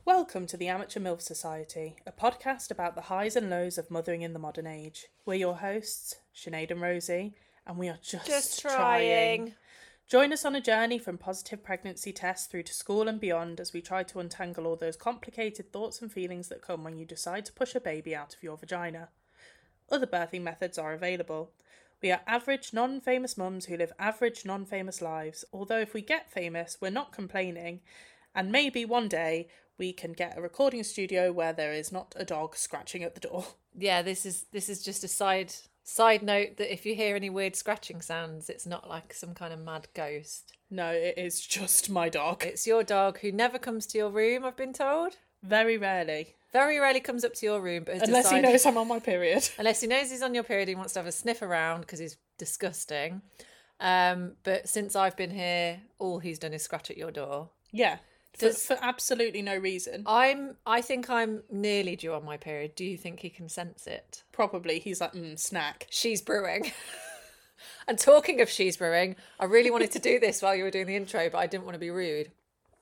Welcome to the Amateur MILF Society, a podcast about the highs and lows of mothering in the modern age. We're your hosts, Sinead and Rosie, and we are just trying. Join us on a journey from positive pregnancy tests through to school and beyond as we try to untangle all those complicated thoughts and feelings that come when you decide to push a baby out of your vagina. Other birthing methods are available. We are average, non-famous mums who live average, non-famous lives, although if we get famous, we're not complaining, and maybe one day we can get a recording studio where there is not a dog scratching at the door. Yeah, this is just a side note that if you hear any weird scratching sounds, it's not like some kind of mad ghost. No, it is just my dog. It's your dog who never comes to your room, I've been told. Very rarely. Very rarely comes up to your room, but unless he knows I'm on my period. Unless he knows he's on your period, he wants to have a sniff around because he's disgusting. But since I've been here, all he's done is scratch at your door. Yeah. For absolutely no reason. I think I'm nearly due on my period. Do you think he can sense it? Probably. He's like, snack. She's brewing. And talking of she's brewing, I really wanted to do this while you were doing the intro, but I didn't want to be rude.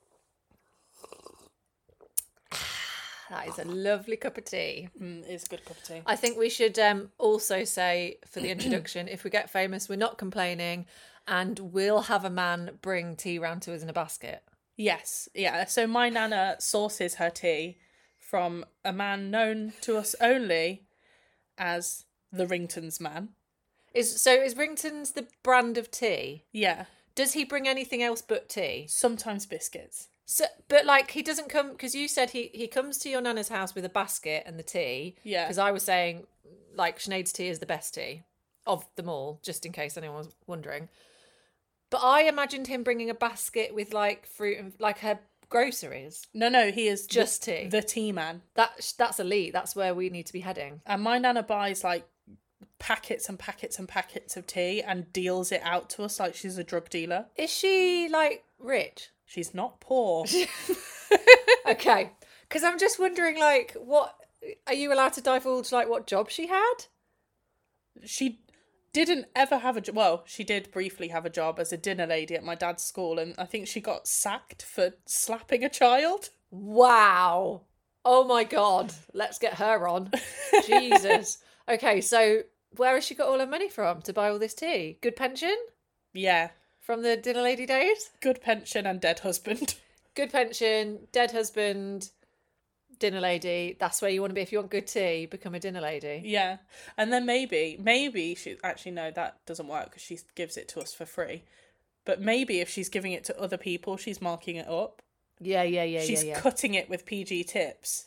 That is a lovely cup of tea. It's a good cup of tea. I think we should also say for the introduction, if we get famous, we're not complaining, and we'll have a man bring tea round to us in a basket. Yes, yeah. So my nana sources her tea from a man known to us only as the Ringtons man. Is Ringtons the brand of tea? Yeah. Does he bring anything else but tea? Sometimes biscuits. So, but like he doesn't come, because you said he comes to your nana's house with a basket and the tea. Yeah. Because I was saying like Sinead's tea is the best tea of them all, just in case anyone was wondering. But I imagined him bringing a basket with like fruit and like her groceries. No, he is just tea. The tea man. That's elite. That's where we need to be heading. And my nana buys like packets and packets and packets of tea and deals it out to us like she's a drug dealer. Is she like rich? She's not poor. Okay. Because I'm just wondering, like, what are you allowed to divulge, like, what job she had? She didn't ever have a job. Well, she did briefly have a job as a dinner lady at my dad's school, and I think she got sacked for slapping a child. Wow. Oh my God. Let's get her on. Jesus. Okay, so where has she got all her money from to buy all this tea? Good pension? Yeah. From the dinner lady days? Good pension and dead husband. Good pension, dead husband, dinner lady. That's where you want to be. If you want good tea, become a dinner lady. Yeah. And then maybe she... Actually, no, that doesn't work because she gives it to us for free. But maybe if she's giving it to other people, she's marking it up. Yeah. She's cutting it with PG tips.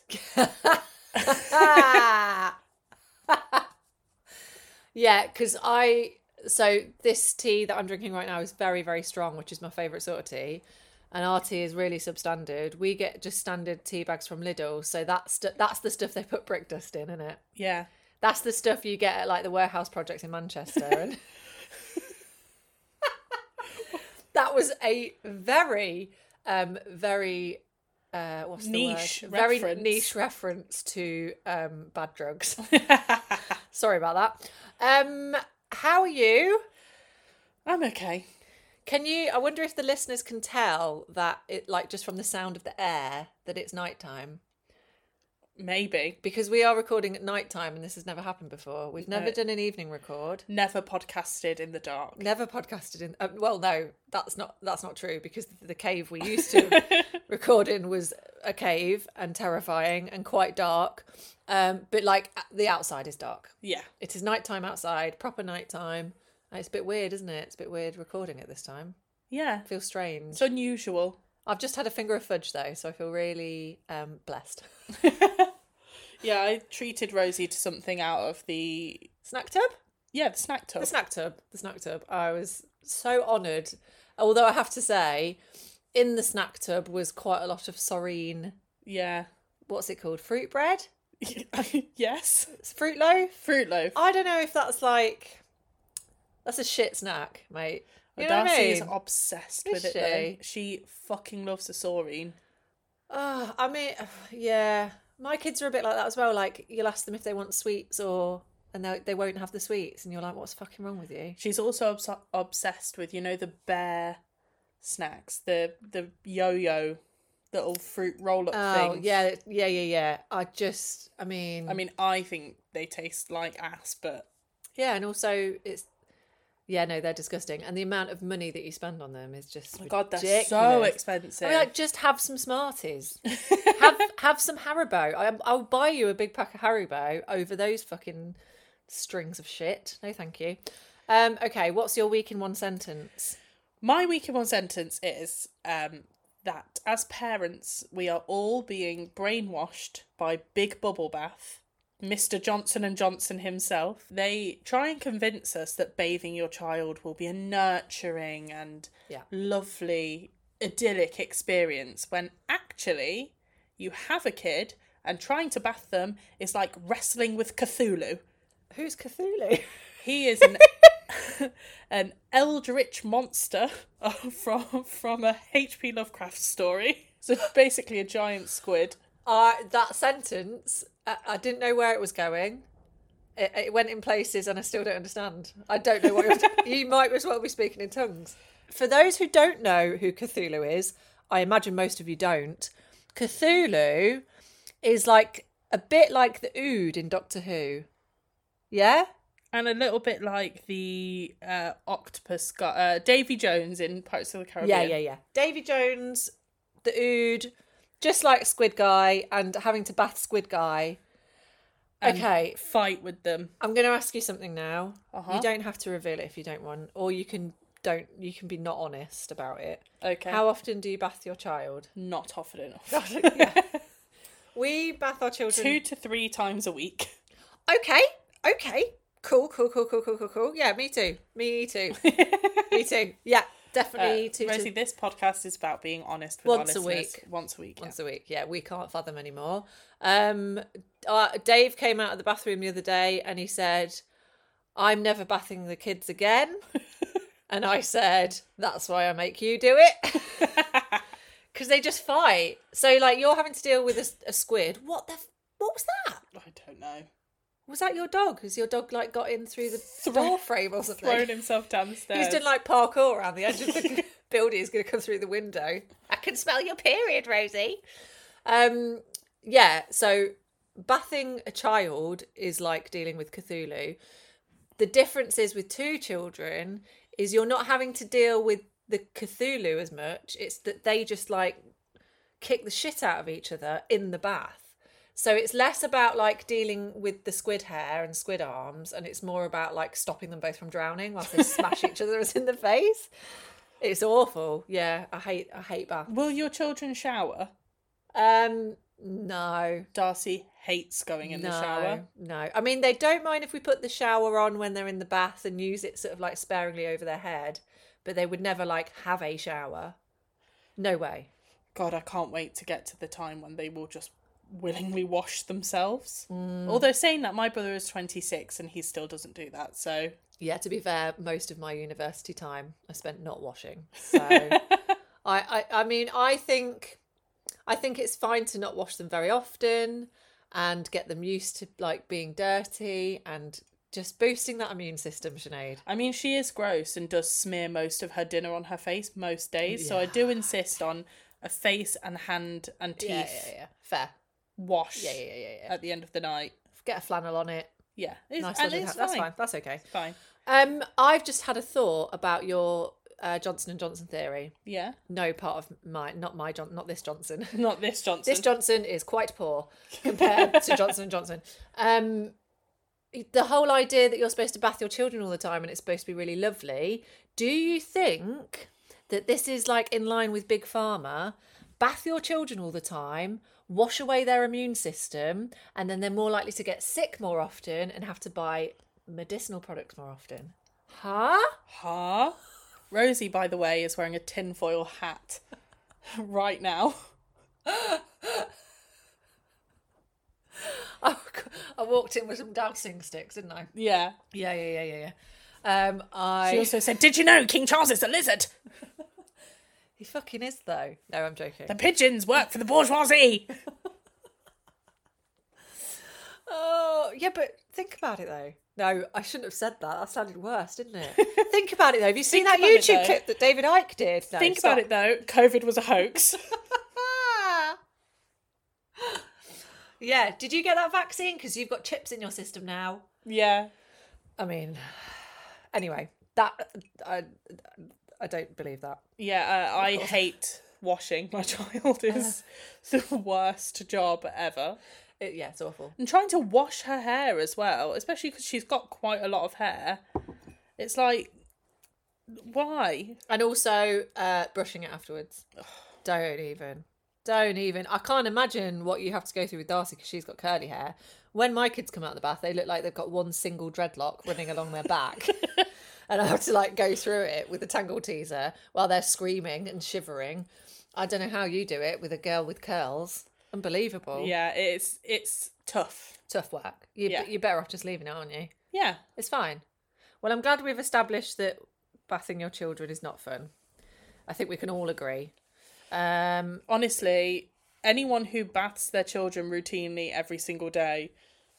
Yeah, because So this tea that I'm drinking right now is very, very strong, which is my favourite sort of tea. And our tea is really substandard. We get just standard tea bags from Lidl. So that's the stuff they put brick dust in, isn't it? Yeah. That's the stuff you get at like the warehouse project in Manchester. And that was a very, very... what's niche the word? Reference. Very niche reference to bad drugs. Sorry about that. How are you? I'm okay. I wonder if the listeners can tell that it, like, just from the sound of the air, that it's nighttime. Maybe. Because we are recording at nighttime and this has never happened before. We've never done an evening record. Never podcasted in the dark. Never podcasted in... well, no, that's not true, because the cave we used to record in was a cave and terrifying and quite dark. But, like, the outside is dark. Yeah. It is nighttime outside, proper nighttime. And it's a bit weird, isn't it? It's a bit weird recording at this time. Yeah. It feels strange. It's unusual. I've just had a finger of fudge, though, so I feel really blessed. Yeah, I treated Rosie to something out of the... Snack tub? Yeah, the snack tub. The snack tub. I was so honoured. Although I have to say, in the snack tub was quite a lot of Soreen... Yeah. What's it called? Fruit bread? Yes. It's fruit loaf? Fruit loaf. I don't know if that's like... That's a shit snack, mate. You know what I Darcy is mean? obsessed Is with it, though. She fucking loves a Soreen. I mean, yeah. My kids are a bit like that as well. Like, you'll ask them if they want sweets and they won't have the sweets. And you're like, what's fucking wrong with you? She's also obsessed with, the bear snacks, the yo-yo little fruit roll-up Oh, things. yeah. I mean, I think they taste like ass, but... Yeah, and also it's... Yeah, no, they're disgusting. And the amount of money that you spend on them is just God, they're ridiculous. so expensive. I mean, like, just have some Smarties. have some Haribo. I'll buy you a big pack of Haribo over those fucking strings of shit. No, thank you. Okay, what's your week in one sentence? My week in one sentence is that as parents, we are all being brainwashed by Big Bubble Bath, Mr. Johnson & Johnson himself. They try and convince us that bathing your child will be a nurturing and lovely, idyllic experience, when actually you have a kid and trying to bath them is like wrestling with Cthulhu. Who's Cthulhu? He is an eldritch monster from a H.P. Lovecraft story. So basically a giant squid. That sentence, I didn't know where it was going. It went in places and I still don't understand. I don't know what you might as well be speaking in tongues. For those who don't know who Cthulhu is, I imagine most of you don't. Cthulhu is like a bit like the Ood in Doctor Who. Yeah? And a little bit like the octopus guy, Davy Jones in Pirates of the Caribbean. Yeah. Davy Jones, the Ood, just like Squid Guy, and having to bath Squid Guy. And okay. Fight with them. I'm going to ask you something now. Uh-huh. You don't have to reveal it if you don't want, or you can be not honest about it. Okay. How often do you bath your child? Not often enough. Yeah. We bath our children 2 to 3 times a week. Okay. Cool. Yeah, me too. Me too. Yeah, definitely. Rosie, this podcast is about being honest with Once our a listeners. week. Once a week. Once a week. Yeah, we can't fathom anymore. Dave came out of the bathroom the other day and he said, "I'm never bathing the kids again." And I said, "That's why I make you do it." Because they just fight. So, like, you're having to deal with a squid. What was that? I don't know. Was that your dog? Has your dog, like, got in through the door frame or something? Thrown himself down the stairs. He's done, like, parkour around the edge of the building. He's going to come through the window. I can smell your period, Rosie. Yeah, so bathing a child is like dealing with Cthulhu. The difference is with 2 children is you're not having to deal with the Cthulhu as much. It's that they just, like, kick the shit out of each other in the bath. So it's less about, like, dealing with the squid hair and squid arms, and it's more about, like, stopping them both from drowning whilst they smash each other in the face. It's awful. Yeah, I hate bath. Will your children shower? No. Darcy hates going in the shower. No. I mean, they don't mind if we put the shower on when they're in the bath and use it sort of, like, sparingly over their head, but they would never, like, have a shower. No way. God, I can't wait to get to the time when they will just willingly wash themselves. Although saying that, my brother is 26 and he still doesn't do that, so... Yeah, to be fair, most of my university time I spent not washing. So I mean, I think it's fine to not wash them very often and get them used to, like, being dirty and just boosting that immune system, Sinead. I mean, she is gross and does smear most of her dinner on her face most days, so I do insist on a face and hand and teeth Yeah. Fair. wash Yeah. at the end of the night. Get a flannel on it. Yeah, Nice and lovely it's hat. That's fine. fine. That's okay. It's fine. I've just had a thought about your Johnson & Johnson theory. Yeah. No part of not this Johnson. Not this Johnson. This Johnson is quite poor compared to Johnson & Johnson. The whole idea that you're supposed to bath your children all the time and it's supposed to be really lovely. Do you think that this is, like, in line with Big Pharma? Bath your children all the time, wash away their immune system, and then they're more likely to get sick more often and have to buy medicinal products more often. Huh? Rosie, by the way, is wearing a tinfoil hat right now. Oh, I walked in with some dowsing sticks, didn't I? Yeah. Yeah. She also said, "Did you know King Charles is a lizard?" He fucking is, though. No, I'm joking. The pigeons work for the bourgeoisie. Oh, yeah, but think about it, though. No, I shouldn't have said that. That sounded worse, didn't it? Think about it, though. Have you seen that YouTube clip that David Icke did? No, Think about it, though. COVID was a hoax. Yeah. Did you get that vaccine? Because you've got chips in your system now. Yeah. I mean, anyway, that I don't believe that. Yeah, I hate washing my child. Is the worst job ever. Yeah, it's awful. And trying to wash her hair as well, especially because she's got quite a lot of hair. It's like, why? And also brushing it afterwards. Don't even. I can't imagine what you have to go through with Darcy because she's got curly hair. When my kids come out of the bath, they look like they've got one single dreadlock running along their back. And I have to like go through it with a tangle teaser while they're screaming and shivering. I don't know how you do it with a girl with curls. Unbelievable. Yeah, it's tough. Tough work. You're better off just leaving it, aren't you? Yeah. It's fine. Well, I'm glad we've established that bathing your children is not fun. I think we can all agree. Honestly, anyone who baths their children routinely every single day,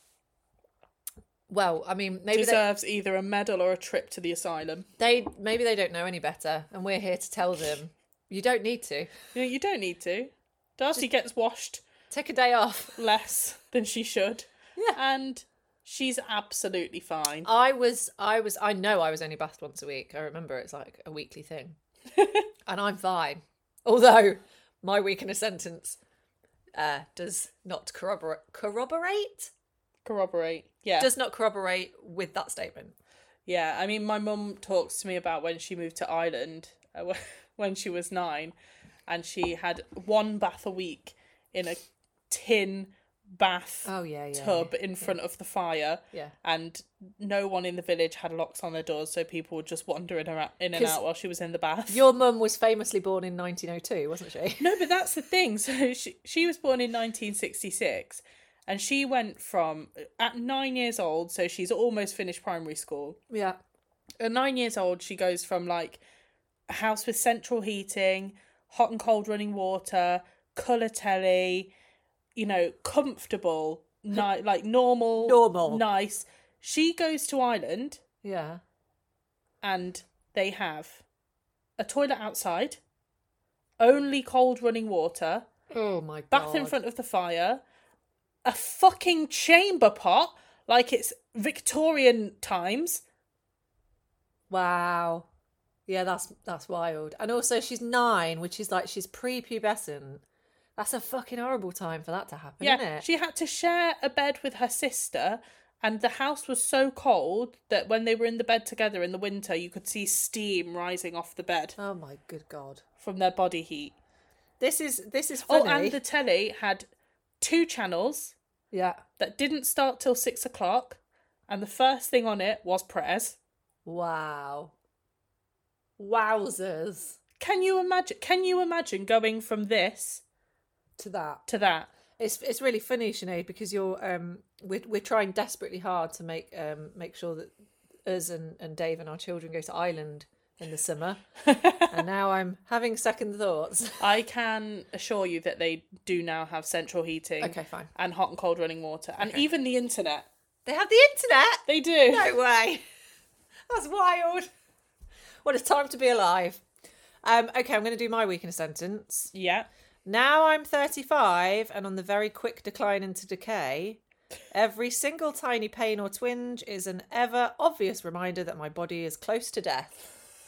well, I mean, maybe deserves either a medal or a trip to the asylum. Maybe they don't know any better, and we're here to tell them you don't need to. No, you don't need to. Darcy gets washed. Take a day off. Less than she should. Yeah. And she's absolutely fine. I know I was only bathed once a week. I remember it's like a weekly thing. And I'm fine. Although my week in a sentence does not corroborate? Yeah. Does not corroborate with that statement. Yeah, I mean, my mum talks to me about when she moved to Ireland when she was 9, and she had one bath a week in a tin bath tub in front of the fire. Yeah. And no one in the village had locks on their doors, so people would just wander in and out while she was in the bath. Your mum was famously born in 1902, wasn't she? No, but that's the thing. So she was born in 1966, and she went from, at 9 years old, so she's almost finished primary school. Yeah. At 9 years old, she goes from like a house with central heating, hot and cold running water, colour telly, you know, comfortable, like normal, nice. She goes to Ireland. Yeah. And they have a toilet outside, only cold running water. Oh my God. Bath in front of the fire, a fucking chamber pot, like it's Victorian times. Wow. Yeah, that's wild. And also she's 9, which is like she's prepubescent. That's a fucking horrible time for that to happen, isn't it? She had to share a bed with her sister, and the house was so cold that when they were in the bed together in the winter, you could see steam rising off the bed. Oh my good God. From their body heat. This is funny. Oh, and the telly had 2 channels. Yeah. That didn't start till 6 o'clock, and the first thing on it was prayers. Wow. Wowzers. Can you imagine going from this to that? It's really funny, Sinead, because we're trying desperately hard to make sure that us and Dave and our children go to Ireland in the summer. And now I'm having second thoughts. I can assure you that they do now have central heating. Okay, fine. And hot and cold running water. And even the internet. They have the internet? They do. No way. That's wild. What a time to be alive. Okay, I'm going to do my week in a sentence. Yeah. Now I'm 35 and on the very quick decline into decay, every single tiny pain or twinge is an ever obvious reminder that my body is close to death.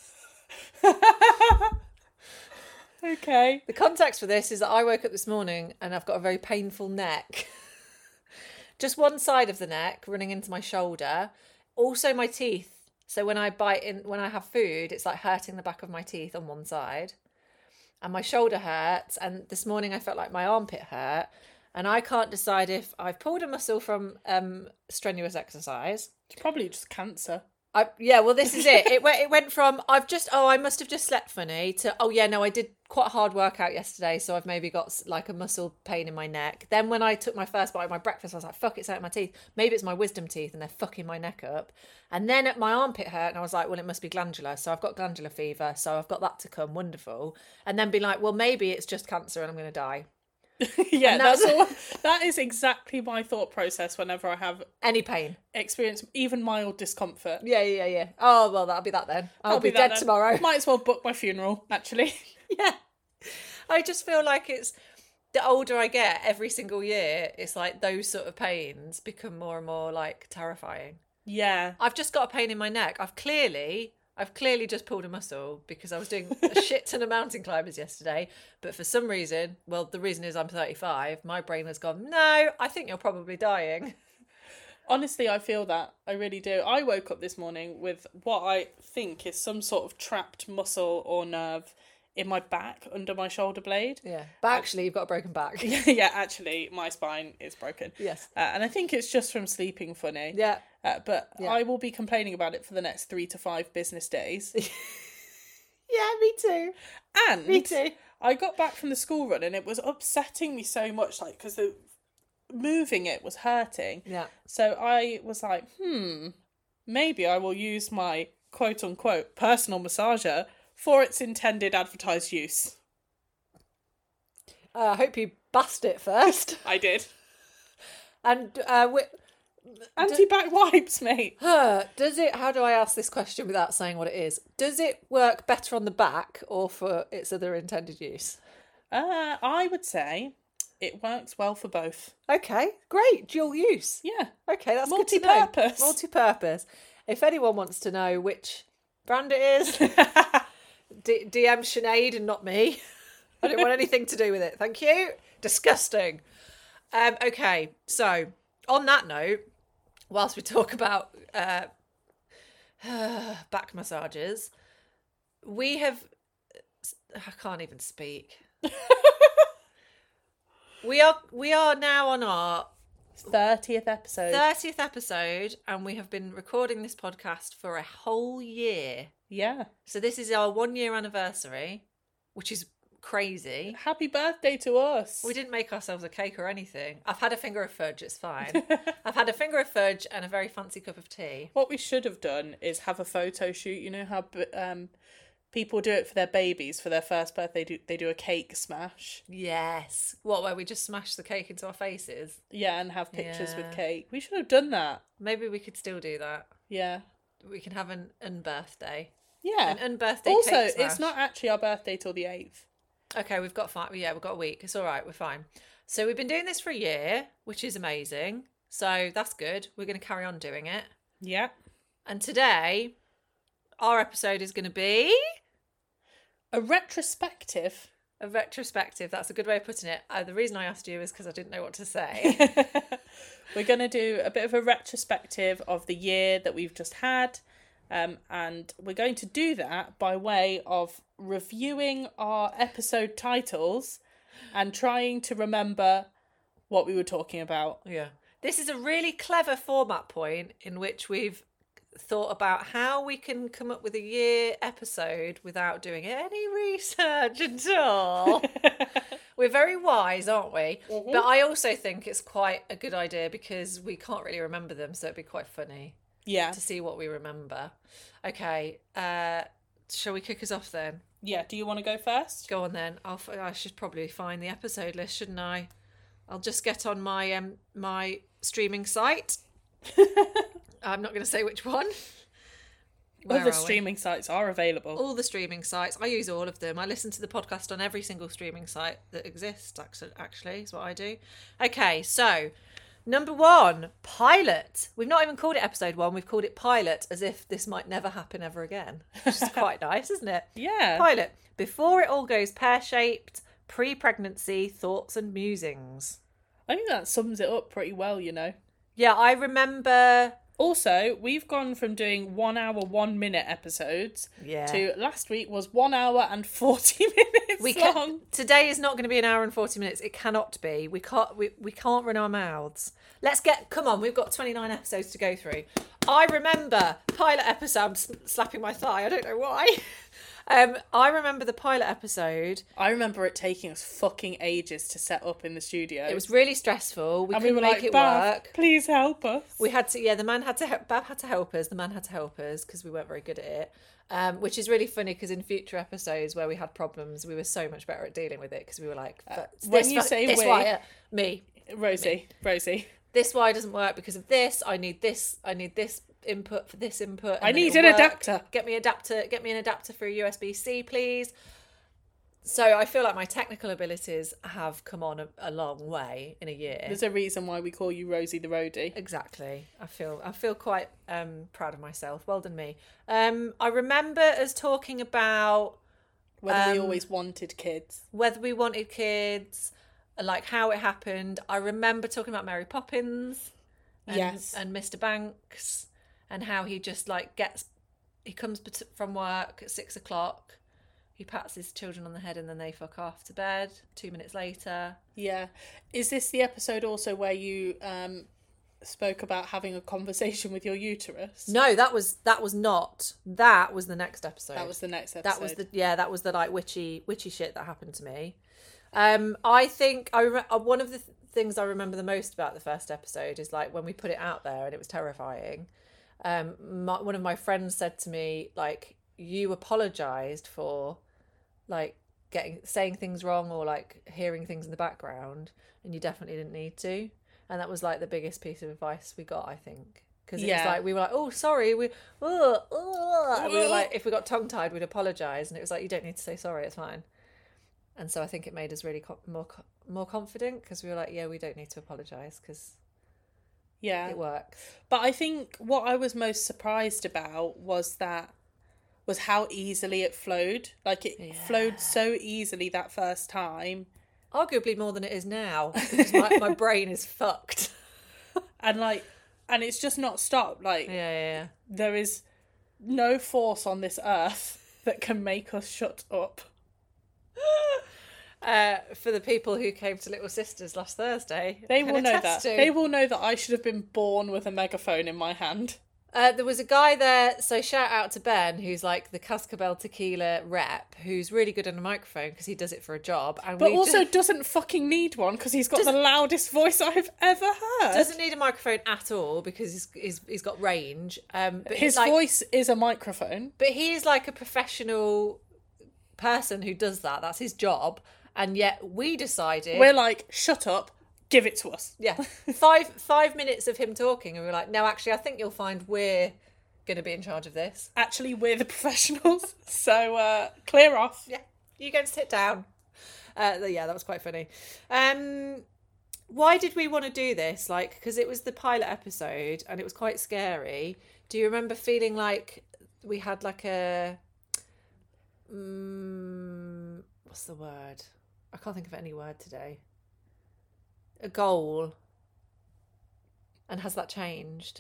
Okay. The context for this is that I woke up this morning and I've got a very painful neck. Just one side of the neck running into my shoulder. Also my teeth. So when I have food, it's like hurting the back of my teeth on one side. And my shoulder hurts. And this morning I felt like my armpit hurt. And I can't decide if I've pulled a muscle from strenuous exercise. It's probably just cancer. Well, this is it. It went from I must have just slept funny to I did quite a hard workout yesterday, so I've maybe got like a muscle pain in my neck. Then when I took my first bite of my breakfast, I was like, fuck, it's out of my teeth. Maybe it's my wisdom teeth and they're fucking my neck up. And then my armpit hurt and I was like, well, it must be glandular. So I've got glandular fever, so I've got that to come. Wonderful. And then be like, well, maybe it's just cancer and I'm going to die. Yeah, that is exactly my thought process whenever I have any pain, experience even mild discomfort. Yeah. Oh well, that'll be that then. I'll be dead tomorrow. Might as well book my funeral, actually. Yeah, I just feel like it's the older I get, every single year, it's like those sort of pains become more and more like terrifying. Yeah. I've just got a pain in my neck. I've clearly just pulled a muscle because I was doing a shit ton of mountain climbers yesterday. But for some reason, well, the reason is I'm 35, my brain has gone, no, I think you're probably dying. Honestly, I feel that. I really do. I woke up this morning with what I think is some sort of trapped muscle or nerve in my back under my shoulder blade. Yeah. But actually, you've got a broken back. Yeah, actually, my spine is broken. Yes. And I think it's just from sleeping funny. Yeah. But I will be complaining about it for the next 3 to 5 business days. Yeah, me too. And me too. I got back from the school run and it was upsetting me so much, like, because moving it was hurting. Yeah. So I was like, maybe I will use my quote-unquote personal massager for its intended advertised use. I hope you bust it first. I did. And anti-back wipes, mate. Does it, how do I ask this question without saying what it is? Does it work better on the back or for its other intended use? I would say it works well for both. Okay, great. Dual use. Yeah. Okay, that's multi-purpose. Good to know. Multi-purpose. If anyone wants to know which brand it is, DM Sinead and not me. I don't want anything to do with it. Thank you. Disgusting. Okay, so on that note, whilst we talk about back massages, we have... I can't even speak. We are now on our 30th episode. 30th episode, and we have been recording this podcast for a whole year. Yeah. So this is our 1 year anniversary, which is crazy. Happy birthday to us. We didn't make ourselves a cake or anything. I've had a finger of fudge, it's fine. I've had a finger of fudge and a very fancy cup of tea. What we should have done is have a photo shoot. You know how people do it for their babies for their first birthday. They do a cake smash. Yes. What, where we just smash the cake into our faces? Yeah, and have pictures with cake. We should have done that. Maybe we could still do that. Yeah. We can have an unbirthday. Yeah. An unbirthday also, cake smash. it's not actually our birthday till the 8th. Okay, we've got a week. It's all right, we're fine. So we've been doing this for a year, which is amazing. So that's good. We're going to carry on doing it. Yeah. And today, our episode is going to be... a retrospective. A retrospective. That's a good way of putting it. The reason I asked you is because I didn't know what to say. We're going to do a bit of a retrospective of the year that we've just had. And we're going to do that by way of reviewing our episode titles and trying to remember what we were talking about. Yeah. This is a really clever format point in which we've thought about how we can come up with a year episode without doing any research at all. We're very wise, aren't we? Mm-hmm. But I also think it's quite a good idea because we can't really remember them, so it'd be quite funny. Yeah. To see what we remember. Okay. Shall we kick us off then? Yeah. Do you want to go first? Go on then. I should probably find the episode list, shouldn't I? I'll just get on my my streaming site. I'm not going to say which one. All the streaming sites are available. All the streaming sites. I use all of them. I listen to the podcast on every single streaming site that exists, actually, is what I do. Okay, so... Number 1, pilot. We've not even called it episode 1. We've called it pilot as if this might never happen ever again. Which is quite nice, isn't it? Yeah. Pilot. Before it all goes pear-shaped, pre-pregnancy, thoughts and musings. I think that sums it up pretty well, you know. Yeah, I remember... Also, we've gone from doing 1 hour, 1 minute episodes to last week was 1 hour and 40 minutes long. Today is not going to be an hour and 40 minutes. It cannot be. We can't run our mouths. Come on, we've got 29 episodes to go through. I remember pilot episode, I'm slapping my thigh, I don't know why. I remember the pilot episode. I remember it taking us fucking ages to set up in the studio. It was really stressful. We couldn't were make like, it Bav, work. Please help us. We had to, the man had to help. Bav had to help us. The man had to help us because we weren't very good at it. Which is really funny because in future episodes where we had problems, we were so much better at dealing with it because we were like, me, Rosie. This wire doesn't work because of this. I need this input for this input. I need an adapter. Get me an adapter for a USB-C, please. So I feel like my technical abilities have come on a long way in a year. There's a reason why we call you Rosie the Roadie. Exactly. I feel quite proud of myself. Well done me. I remember us talking about whether we always wanted kids. Whether we wanted kids, like how it happened. I remember talking about Mary Poppins and Mr. Banks, and how he just like he comes from work at 6 o'clock. He pats his children on the head and then they fuck off to bed 2 minutes later. Yeah. Is this the episode also where you spoke about having a conversation with your uterus? No, that was not. That was the next episode. That was the next episode. That was the like witchy shit that happened to me. I think one of the things I remember the most about the first episode is like when we put it out there and it was terrifying. One of my friends said to me, like, you apologized for like saying things wrong or like hearing things in the background, and you definitely didn't need to. And that was like the biggest piece of advice we got, I think, because it was like we were like, oh sorry, we were like, if we got tongue tied we'd apologize, and it was like, you don't need to say sorry, it's fine. And so I think it made us really more confident, because we were like, yeah, we don't need to apologize because it works. But I think what I was most surprised about was how easily it flowed. Like it flowed so easily that first time. Arguably more than it is now, because my brain is fucked. And it's just not stopped. Like there is no force on this earth that can make us shut up. For the people who came to Little Sisters last Thursday, they will know that. They will know that I should have been born with a megaphone in my hand. There was a guy there, so shout out to Ben, who's like the Cascabel Tequila rep, who's really good on a microphone because he does it for a job. But also doesn't fucking need one because he's got the loudest voice I've ever heard. Doesn't need a microphone at all because he's got range. But his voice is a microphone. But he is like a professional person who does that. That's his job. And yet we decided... We're like, shut up. Give it to us. Yeah. 5 minutes of him talking, and we were like, no, actually, I think you'll find we're going to be in charge of this. Actually, we're the professionals, so clear off. Yeah, you go and sit down. That was quite funny. Why did we want to do this? Like, because it was the pilot episode, and it was quite scary. Do you remember feeling like we had like a... what's the word? I can't think of any word today. A goal, and has that changed?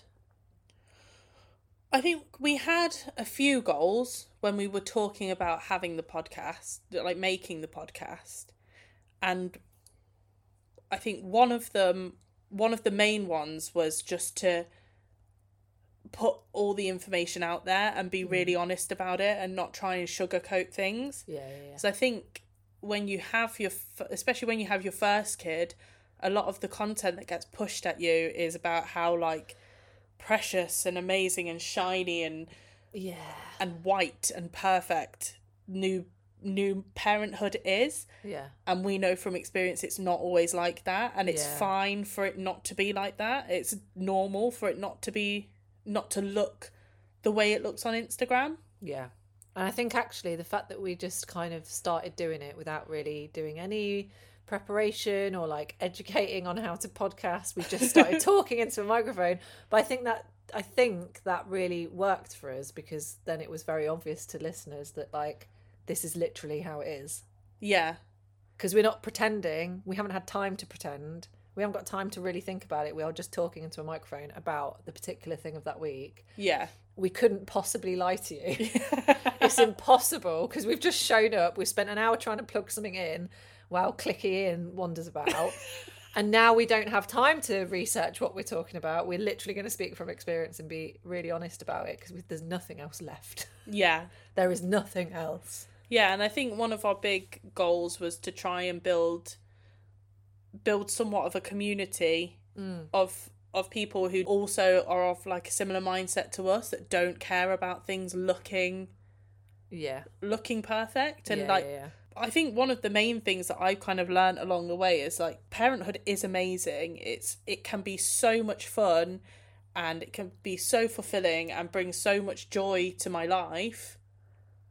I think we had a few goals when we were talking about having the podcast, like making the podcast, and I think one of the main ones was just to put all the information out there and be really honest about it and not try and sugarcoat things. Yeah. So I think when you have especially when you have your first kid, a lot of the content that gets pushed at you is about how like precious and amazing and shiny and white and perfect new parenthood is. Yeah. And we know from experience it's not always like that, and it's fine for it not to be like that. It's normal for it not to look the way it looks on Instagram. Yeah. And I think actually the fact that we just kind of started doing it without really doing any preparation or like educating on how to podcast, we just started talking into a microphone. But I think that really worked for us, because then it was very obvious to listeners that like this is literally how it is. Yeah. Because we're not pretending. We haven't had time to pretend. We haven't got time to really think about it. We are just talking into a microphone about the particular thing of that week. Yeah. We couldn't possibly lie to you. It's impossible, because we've just shown up. We've spent an hour trying to plug something in while Clicky Ian wanders about. And now we don't have time to research what we're talking about. We're literally going to speak from experience and be really honest about it, because there's nothing else left. Yeah. There is nothing else. Yeah, and I think one of our big goals was to try and build somewhat of a community of people who also are of like a similar mindset to us, that don't care about things looking perfect. And I think one of the main things that I've kind of learned along the way is like parenthood is amazing. It can be so much fun, and it can be so fulfilling and bring so much joy to my life.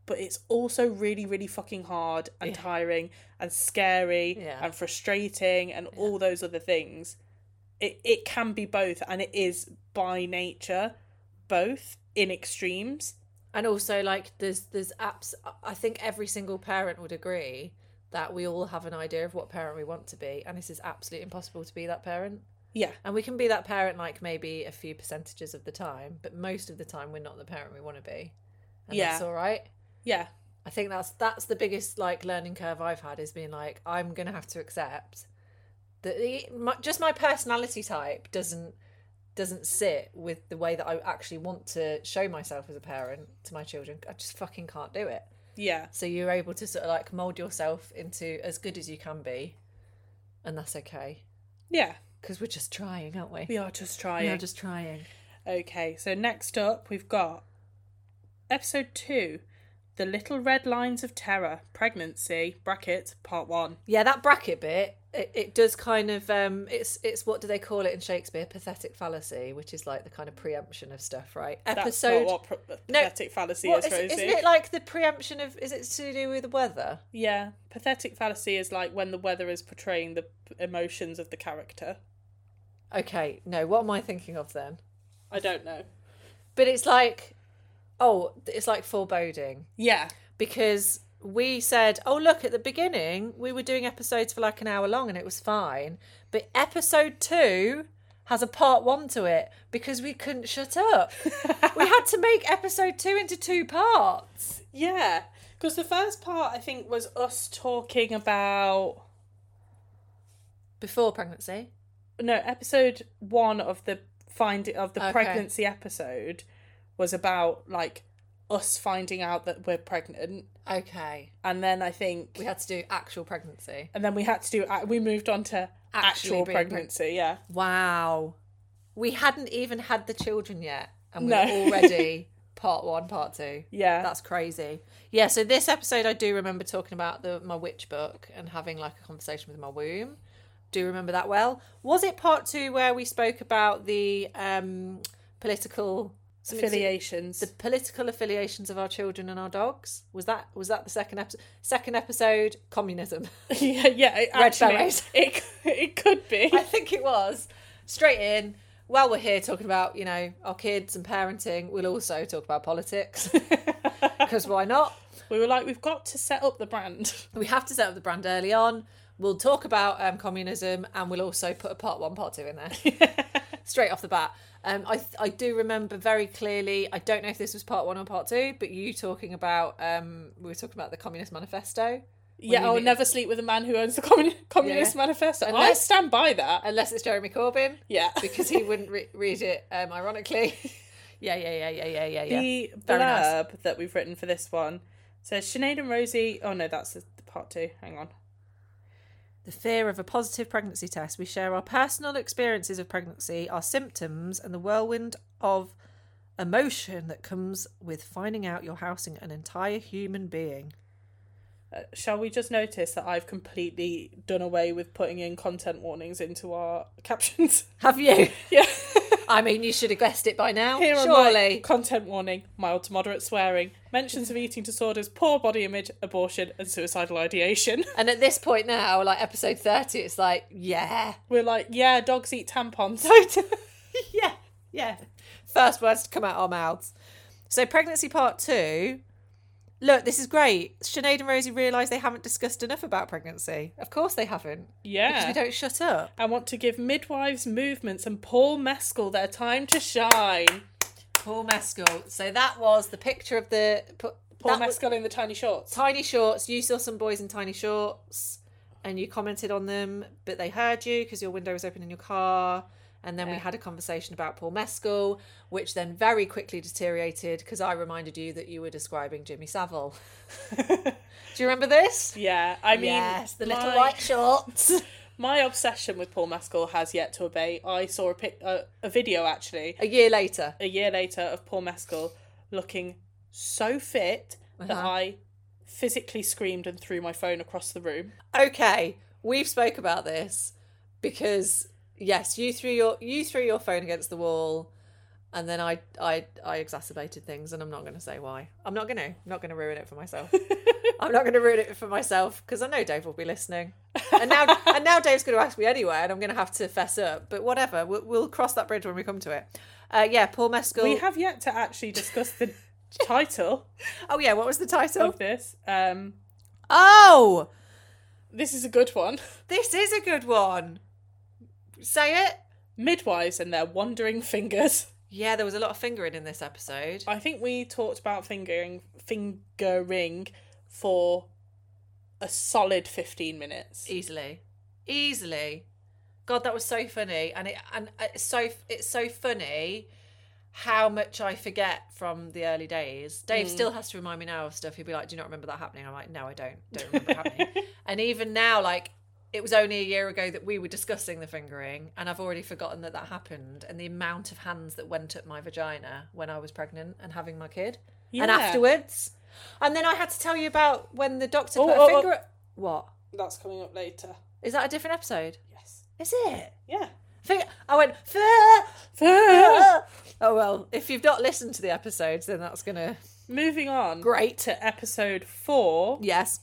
but it's also really, really fucking hard and tiring and scary and frustrating and all those other things. It can be both, and it is by nature both in extremes. And also, like, there's apps. I think every single parent would agree that we all have an idea of what parent we want to be, and this is absolutely impossible to be that parent. Yeah. And we can be that parent, like, maybe a few percentages of the time, but most of the time we're not the parent we want to be. And that's all right. Yeah. I think that's the biggest, like, learning curve I've had, is being like, I'm going to have to accept that just my personality type doesn't sit with the way that I actually want to show myself as a parent to my children. I just fucking can't do it. Yeah. So you're able to sort of, like, mould yourself into as good as you can be, and that's okay. Yeah. Because we're just trying, aren't we? We are just trying. We are just trying. Okay, so next up we've got episode 2, The Little Red Lines of Terror, Pregnancy, bracket, part 1. Yeah, that bracket bit, it does kind of, it's what do they call it in Shakespeare? Pathetic fallacy, which is like the kind of preemption of stuff, right? That's not what pathetic fallacy is, Rosie. Isn't it like the preemption of, is it to do with the weather? Yeah, pathetic fallacy is like when the weather is portraying the emotions of the character. Okay, no, what am I thinking of then? I don't know. But it's like, it's like foreboding. Yeah. Because we said, oh, look, at the beginning, we were doing episodes for like an hour long and it was fine. But episode 2 has a part 1 to it because we couldn't shut up. We had to make episode 2 into 2 parts. Yeah. Because the first part, I think, was us talking about... Before pregnancy? No, episode 1 of the pregnancy episode was about, like, us finding out that we're pregnant. Okay. And then I think... we had to do actual pregnancy. And then we moved on to actual pregnancy, yeah. Wow. We hadn't even had the children yet. And we're already part 1, part 2. Yeah. That's crazy. Yeah, so this episode I do remember talking about my witch book and having, like, a conversation with my womb. Do remember that well. Was it part 2 where we spoke about the political... affiliations. The political affiliations of our children and our dogs. Was that the second episode? Second episode, communism. yeah. Red berets. It could be. I think it was. Straight in. While we're here talking about, you know, our kids and parenting, we'll also talk about politics. Because why not? We were like, we've got to set up the brand. We have to set up the brand early on. We'll talk about communism, and we'll also put a part 1, part 2 in there. Straight off the bat. I do remember very clearly, I don't know if this was part 1 or part 2, but you talking about, we were talking about the Communist Manifesto. Yeah, I'll never sleep with a man who owns the Communist Manifesto. I stand by that. Unless it's Jeremy Corbyn. Yeah. Because he wouldn't read it, ironically. Yeah. The blurb that we've written for this one says, Sinead and Rosie... Oh, no, that's the part 2. Hang on. The fear of a positive pregnancy test. We share our personal experiences of pregnancy, our symptoms, and the whirlwind of emotion that comes with finding out you're housing an entire human being. Shall we just notice that I've completely done away with putting in content warnings into our captions? Have you? Yeah. I mean, you should have guessed it by now. Here surely. Content warning, mild to moderate swearing, mentions of eating disorders, poor body image, abortion, and suicidal ideation. And at this point now, like episode 30, it's like, yeah. We're like, yeah, dogs eat tampons. Yeah. First words to come out our mouths. So pregnancy part 2... Look, this is great. Sinead and Rosie realise they haven't discussed enough about pregnancy. Of course they haven't. Yeah. Because we don't shut up. I want to give midwives, movements and Paul Mescal their time to shine. Paul Mescal. So that was the picture of the... Paul Mescal in the tiny shorts. Tiny shorts. You saw some boys in tiny shorts and you commented on them, but they heard you because your window was open in your car. And then we had a conversation about Paul Mescal, which then very quickly deteriorated because I reminded you that you were describing Jimmy Savile. Do you remember this? Yeah, I mean... Yes, the little white shorts. My obsession with Paul Mescal has yet to abate. I saw a video, actually. A year later, of Paul Mescal looking so fit that I physically screamed and threw my phone across the room. Okay, we've spoke about this because... Yes, you threw your phone against the wall. And then I exacerbated things, and I'm not going to say why. I'm not going to ruin it for myself. I'm not going to ruin it for myself because I know Dave will be listening. And now Dave's going to ask me anyway, and I'm going to have to fess up. But whatever, we'll cross that bridge when we come to it. Paul Mescal. We have yet to actually discuss the title. Oh yeah, what was the title of this? This is a good one. This is a good one. Say it. Midwives and their wandering fingers. Yeah, there was a lot of fingering in this episode. I think we talked about fingering for a solid 15 minutes. Easily. God, that was so funny. And it's so funny how much I forget from the early days. Dave still has to remind me now of stuff. He'll be like, do you not remember that happening? I'm like, no, I don't remember it happening. And even now, like, it was only a year ago that we were discussing the fingering, and I've already forgotten that happened, and the amount of hands that went up my vagina when I was pregnant and having my kid. Yeah. And afterwards. And then I had to tell you about when the doctor put a finger... What? That's coming up later. Is that a different episode? Yes. Is it? Yeah. I went... Oh, well, if you've not listened to the episodes, then that's going to... Moving on. Great. To episode 4. Yes.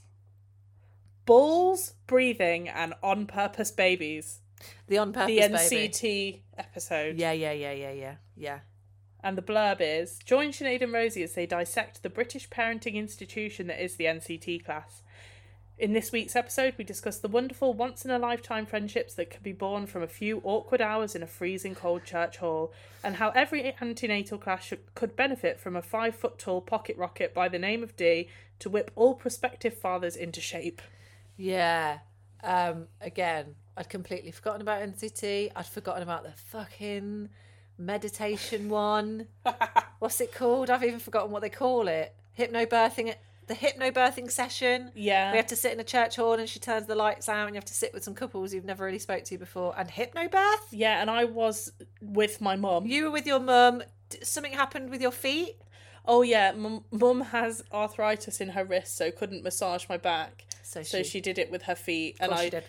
Balls, breathing, and on-purpose babies. The on-purpose baby. The NCT episode. Yeah. And the blurb is, join Sinead and Rosie as they dissect the British parenting institution that is the NCT class. In this week's episode, we discuss the wonderful once-in-a-lifetime friendships that can be born from a few awkward hours in a freezing cold church hall, and how every antenatal class could benefit from a 5-foot-tall pocket rocket by the name of D to whip all prospective fathers into shape. Yeah. Again, I'd completely forgotten about NCT. I'd forgotten about the fucking meditation one. What's it called? I've even forgotten what they call it. Hypnobirthing. The hypnobirthing session. Yeah. We have to sit in a church hall and she turns the lights out and you have to sit with some couples you've never really spoke to before. And hypnobirth? Yeah, and I was with my mum. You were with your mum. Something happened with your feet? Oh yeah, mum has arthritis in her wrist, so couldn't massage my back. So she did it with her feet, and I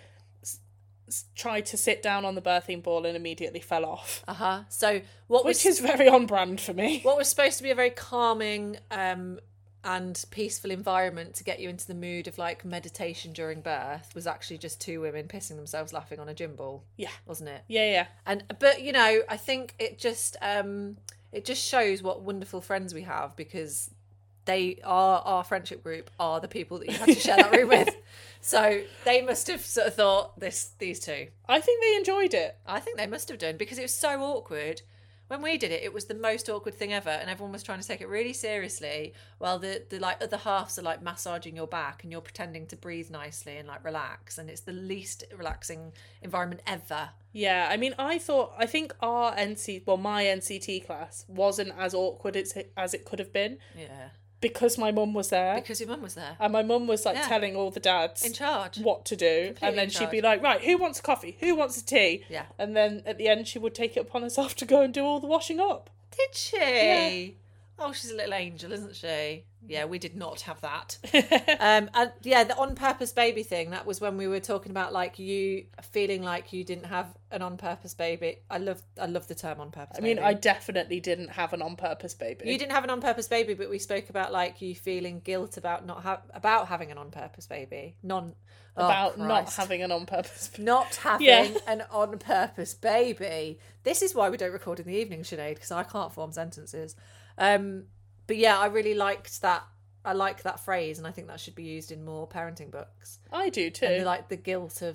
tried to sit down on the birthing ball and immediately fell off. So which is very on brand for me. What was supposed to be a very calming and peaceful environment to get you into the mood of like meditation during birth was actually just two women pissing themselves laughing on a gym ball. Yeah, wasn't it? Yeah. But you know, I think it just shows what wonderful friends we have, because our friendship group are the people that you had to share that room with. So they must have sort of thought these two. I think they enjoyed it. I think they must have done, because it was so awkward. When we did it, it was the most awkward thing ever, and everyone was trying to take it really seriously, while the like other halves are like massaging your back and you're pretending to breathe nicely and like relax, and it's the least relaxing environment ever. Yeah, I mean, I think my NCT class wasn't as awkward as it could have been. Yeah. Because my mum was there. Because your mum was there. And my mum was like telling all the dads in charge what to do. Completely. And then she'd be like, right, who wants a coffee? Who wants a tea? Yeah. And then at the end she would take it upon herself to go and do all the washing up. Did she? Yeah. Oh, she's a little angel, isn't she? Yeah, we did not have that. And yeah, the on-purpose baby thing, that was when we were talking about like you feeling like you didn't have an on-purpose baby. I love the term on-purpose baby. I mean, I definitely didn't have an on-purpose baby. You didn't have an on-purpose baby, but we spoke about like you feeling guilt about about having an on-purpose baby. Not having an on-purpose baby. Not having an on-purpose baby. This is why we don't record in the evening, Sinead, because I can't form sentences. But yeah, I really liked that. I like that phrase, and I think that should be used in more parenting books. I do too. And the guilt of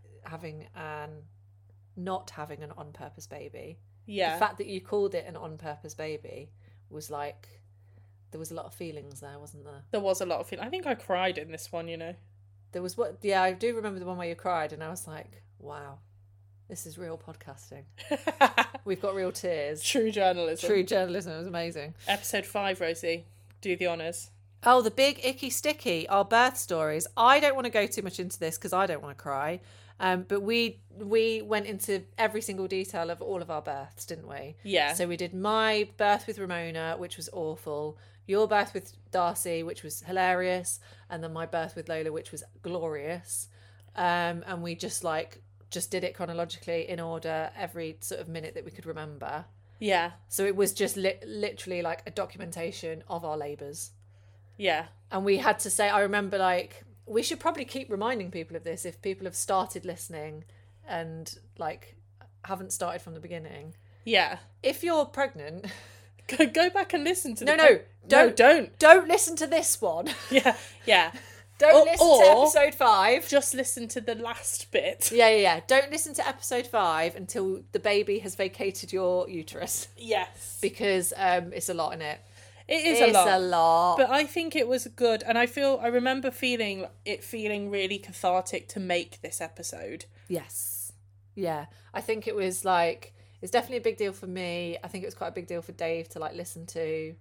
not having an on-purpose baby. Yeah. The fact that you called it an on-purpose baby was like, there was a lot of feelings there, wasn't there? There was a lot of feelings. I think I cried in this one, you know. There was I do remember the one where you cried, and I was like, wow, this is real podcasting. We've got real tears. True journalism. It was amazing. Episode 5, Rosie. Do the honours. Oh, the big icky sticky, our birth stories. I don't want to go too much into this because I don't want to cry. But we went into every single detail of all of our births, didn't we? Yeah. So we did my birth with Ramona, which was awful. Your birth with Darcy, which was hilarious. And then my birth with Lola, which was glorious. And we just did it chronologically in order every sort of minute that we could remember. Yeah. So it was just literally like a documentation of our labours. Yeah. And we had to say, I remember, like, we should probably keep reminding people of this if people have started listening and, like, haven't started from the beginning. Yeah. If you're pregnant... Go back and listen to don't. Don't listen to this one. Yeah. Don't listen to episode 5. Just listen to the last bit. Yeah. Don't listen to episode 5 until the baby has vacated your uterus. Yes. Because it's a lot in it. It's a lot. But I think it was good. And I remember feeling really cathartic to make this episode. Yes. Yeah. I think it was like... It's definitely a big deal for me. I think it was quite a big deal for Dave to, like, listen to.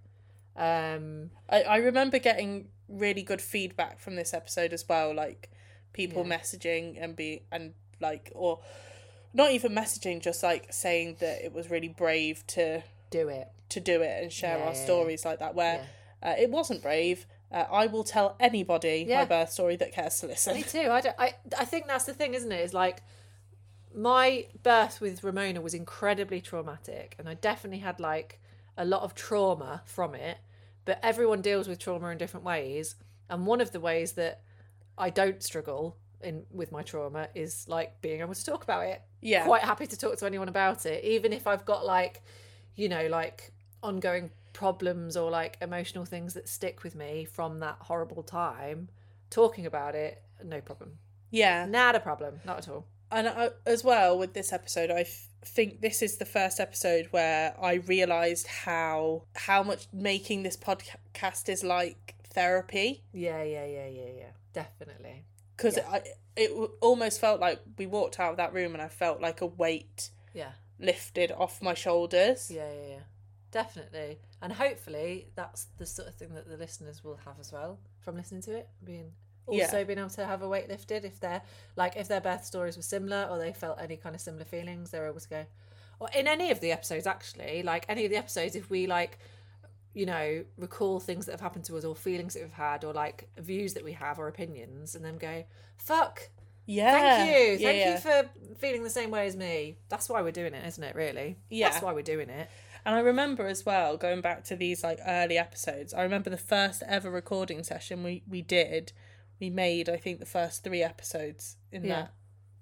I remember getting really good feedback from this episode as well, like people messaging or not even messaging, just like saying that it was really brave to do it and share our stories like that, where it wasn't brave. I will tell anybody my birth story that cares to listen. Me too. I think that's the thing, isn't it? It's like, my birth with Ramona was incredibly traumatic, and I definitely had, like, a lot of trauma from it, but everyone deals with trauma in different ways, and one of the ways that I don't struggle with my trauma is, like, being able to talk about it. Yeah. Quite happy to talk to anyone about it, even if I've got, like, you know, like, ongoing problems or, like, emotional things that stick with me from that horrible time. Talking about it, no problem. Yeah. Not a problem. Not at all. And as well, with this episode, I think this is the first episode where I realised how much making this podcast is like therapy. Yeah. Definitely. Because it almost felt like we walked out of that room and I felt like a weight lifted off my shoulders. Yeah. Definitely. And hopefully that's the sort of thing that the listeners will have as well from listening to it. Being able to have a weight lifted if their birth stories were similar or they felt any kind of similar feelings, they're able to go, or in any of the episodes actually, like any of the episodes, if we, like, you know, recall things that have happened to us or feelings that we've had or, like, views that we have or opinions, and then go, fuck, thank you for feeling the same way as me. That's why we're doing it, isn't it, really? That's why we're doing it. And I remember as well, going back to these, like, early episodes, I remember the first ever recording session we did. We made, I think, the first 3 episodes in that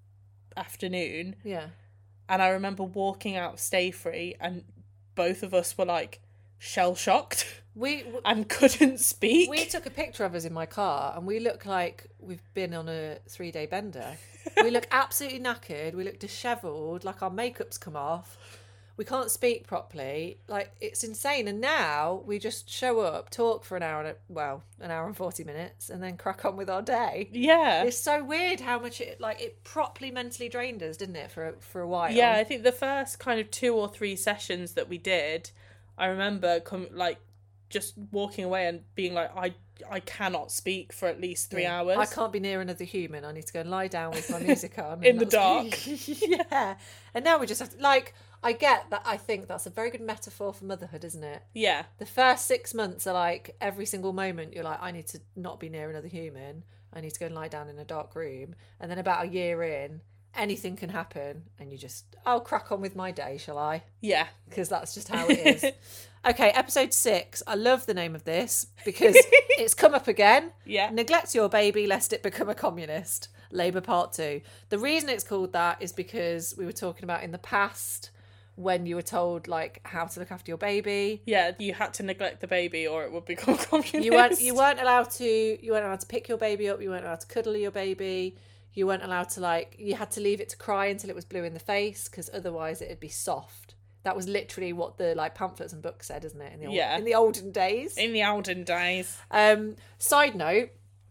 afternoon. Yeah. And I remember walking out of Stay Free and both of us were, like, shell-shocked and couldn't speak. We took a picture of us in my car and we look like we've been on a 3-day bender. We look absolutely knackered. We look dishevelled, like our makeup's come off. We can't speak properly. Like, it's insane. And now we just show up, talk for an hour and 40 minutes, and then crack on with our day. Yeah. It's so weird how much it properly mentally drained us, didn't it, for a while? Yeah, I think the first kind of 2 or 3 sessions that we did, I remember just walking away and being like, I cannot speak for at least 3 hours. I can't be near another human. I need to go and lie down with my music on. In the dark. Yeah. And now we just have to, like... I get that. I think that's a very good metaphor for motherhood, isn't it? Yeah. The first 6 months are like every single moment you're like, I need to not be near another human. I need to go and lie down in a dark room. And then about a year in, anything can happen. And you just, I'll crack on with my day, shall I? Yeah. Because that's just how it is. Okay, episode 6. I love the name of this because it's come up again. Yeah. Neglect your baby lest it become a communist. Labour Part 2. The reason it's called that is because we were talking about in the past... when you were told, like, how to look after your baby. Yeah, you had to neglect the baby or it would become communist. You weren't allowed to pick your baby up, you weren't allowed to cuddle your baby, you weren't allowed to, like, you had to leave it to cry until it was blue in the face, because otherwise it'd be soft. That was literally what the, like, pamphlets and books said, isn't it? In the olden days. In the olden days. Side note,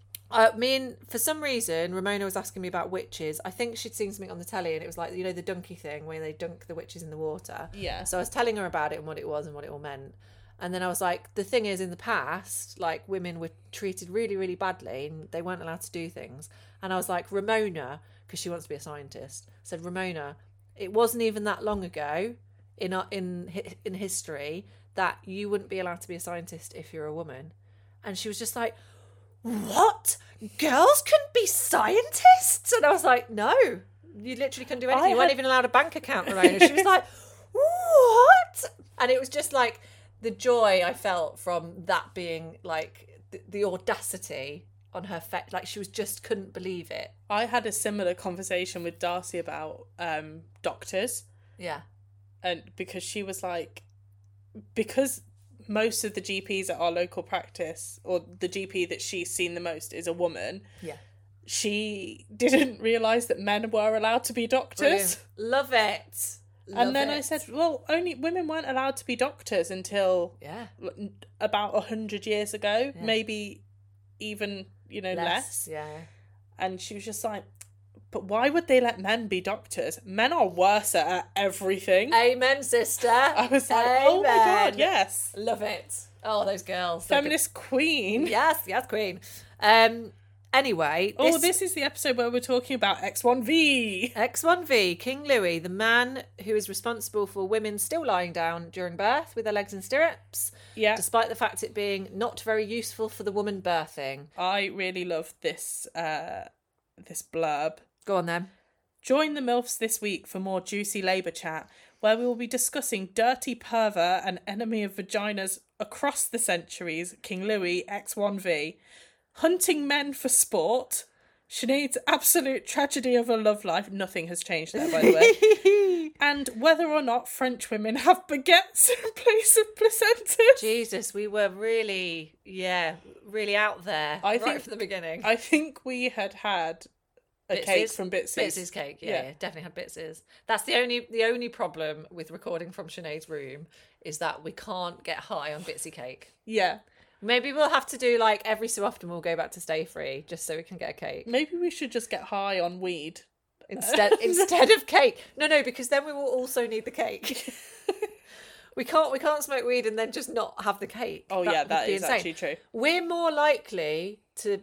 for some reason, Ramona was asking me about witches. I think she'd seen something on the telly and it was like, you know, the donkey thing where they dunk the witches in the water. Yeah. So I was telling her about it and what it was and what it all meant. And then I was like, the thing is, in the past, like, women were treated really, really badly and they weren't allowed to do things. And I was like, Ramona, because she wants to be a scientist, said, Ramona, it wasn't even that long ago in history that you wouldn't be allowed to be a scientist if you're a woman. And she was just like, what? Girls couldn't be scientists? And I was like, no, you literally couldn't do anything. You weren't even allowed a bank account, Ramona. She was like, what? And it was just like the joy I felt from that being like the audacity on her face. Like she just couldn't believe it. I had a similar conversation with Darcy about doctors. Yeah. And because she was like, because most of the GPs at our local practice, or the GP that she's seen the most, is a woman. Yeah. She didn't realise that men were allowed to be doctors. Brilliant. Love it. And then I said, well, only women weren't allowed to be doctors until about 100 years ago, maybe even, less. Yeah. And she was just like, but why would they let men be doctors? Men are worse at everything. Amen, sister. I was like, Amen. oh my God, yes. Love it. Oh, those girls. Feminist queen. Yes, queen. Anyway. This is the episode where we're talking about X1V. X1V, King Louis, the man who is responsible for women still lying down during birth with their legs in stirrups. Yeah. Despite the fact it being not very useful for the woman birthing. I really love this blurb. Go on then. Join the MILFs this week for more juicy labour chat, where we will be discussing dirty pervert and enemy of vaginas across the centuries, King Louis, X1V, hunting men for sport, Sinead's absolute tragedy of a love life, nothing has changed there, by the way, and whether or not French women have baguettes in place of placentas. Jesus, we were really out there right from the beginning. I think we had a cake from Bitsy's. Bitsy's cake, yeah, definitely had Bitsy's. That's the only problem with recording from Sinead's room is that we can't get high on Bitsy cake. Yeah. Maybe we'll have to do like every so often we'll go back to Stay Free just so we can get a cake. Maybe we should just get high on weed. Instead of cake. No, because then we will also need the cake. We can't smoke weed and then just not have the cake. Oh yeah, that is insane. Actually true. We're more likely to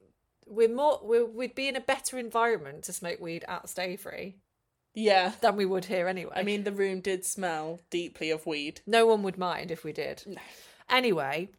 we'd be in a better environment to smoke weed at Stay Free. Yeah. Than we would here anyway. I mean, the room did smell deeply of weed. No one would mind if we did. No. Anyway,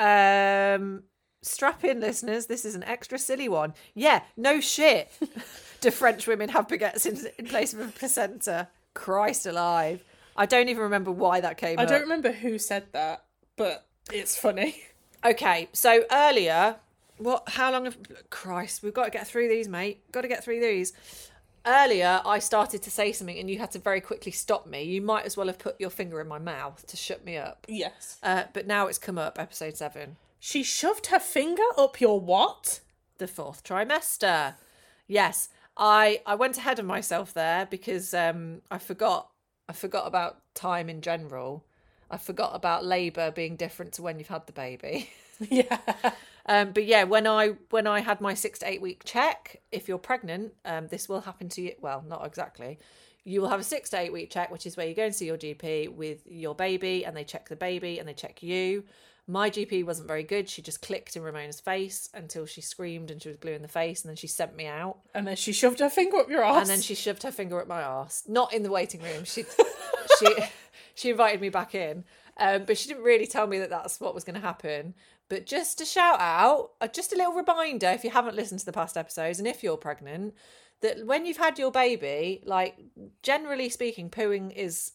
strap in, listeners. This is an extra silly one. Yeah, no shit. Do French women have baguettes in place of a placenta? Christ alive. I don't even remember why that came up. I don't remember who said that, but it's funny. Okay, so earlier... How long Christ, we've got to get through these, mate. Got to get through these. Earlier, I started to say something and you had to very quickly stop me. You might as well have put your finger in my mouth to shut me up. Yes. But now it's come up, episode 7. She shoved her finger up your what? The 4th trimester. Yes, I went ahead of myself there because I forgot about time in general. I forgot about labour being different to when you've had the baby. Yeah. But yeah, when I had my 6 to 8 week check, if you're pregnant, this will happen to you. Well, not exactly. You will have a 6 to 8 week check, which is where you go and see your GP with your baby and they check the baby and they check you. My GP wasn't very good. She just clicked in Ramona's face until she screamed and she was blue in the face, and then she sent me out. And then she shoved her finger up your arse. And then she shoved her finger up my arse. Not in the waiting room. She invited me back in. But she didn't really tell me that that's what was going to happen. But just to shout out, just a little reminder, if you haven't listened to the past episodes, and if you're pregnant, that when you've had your baby, like, generally speaking, pooing is,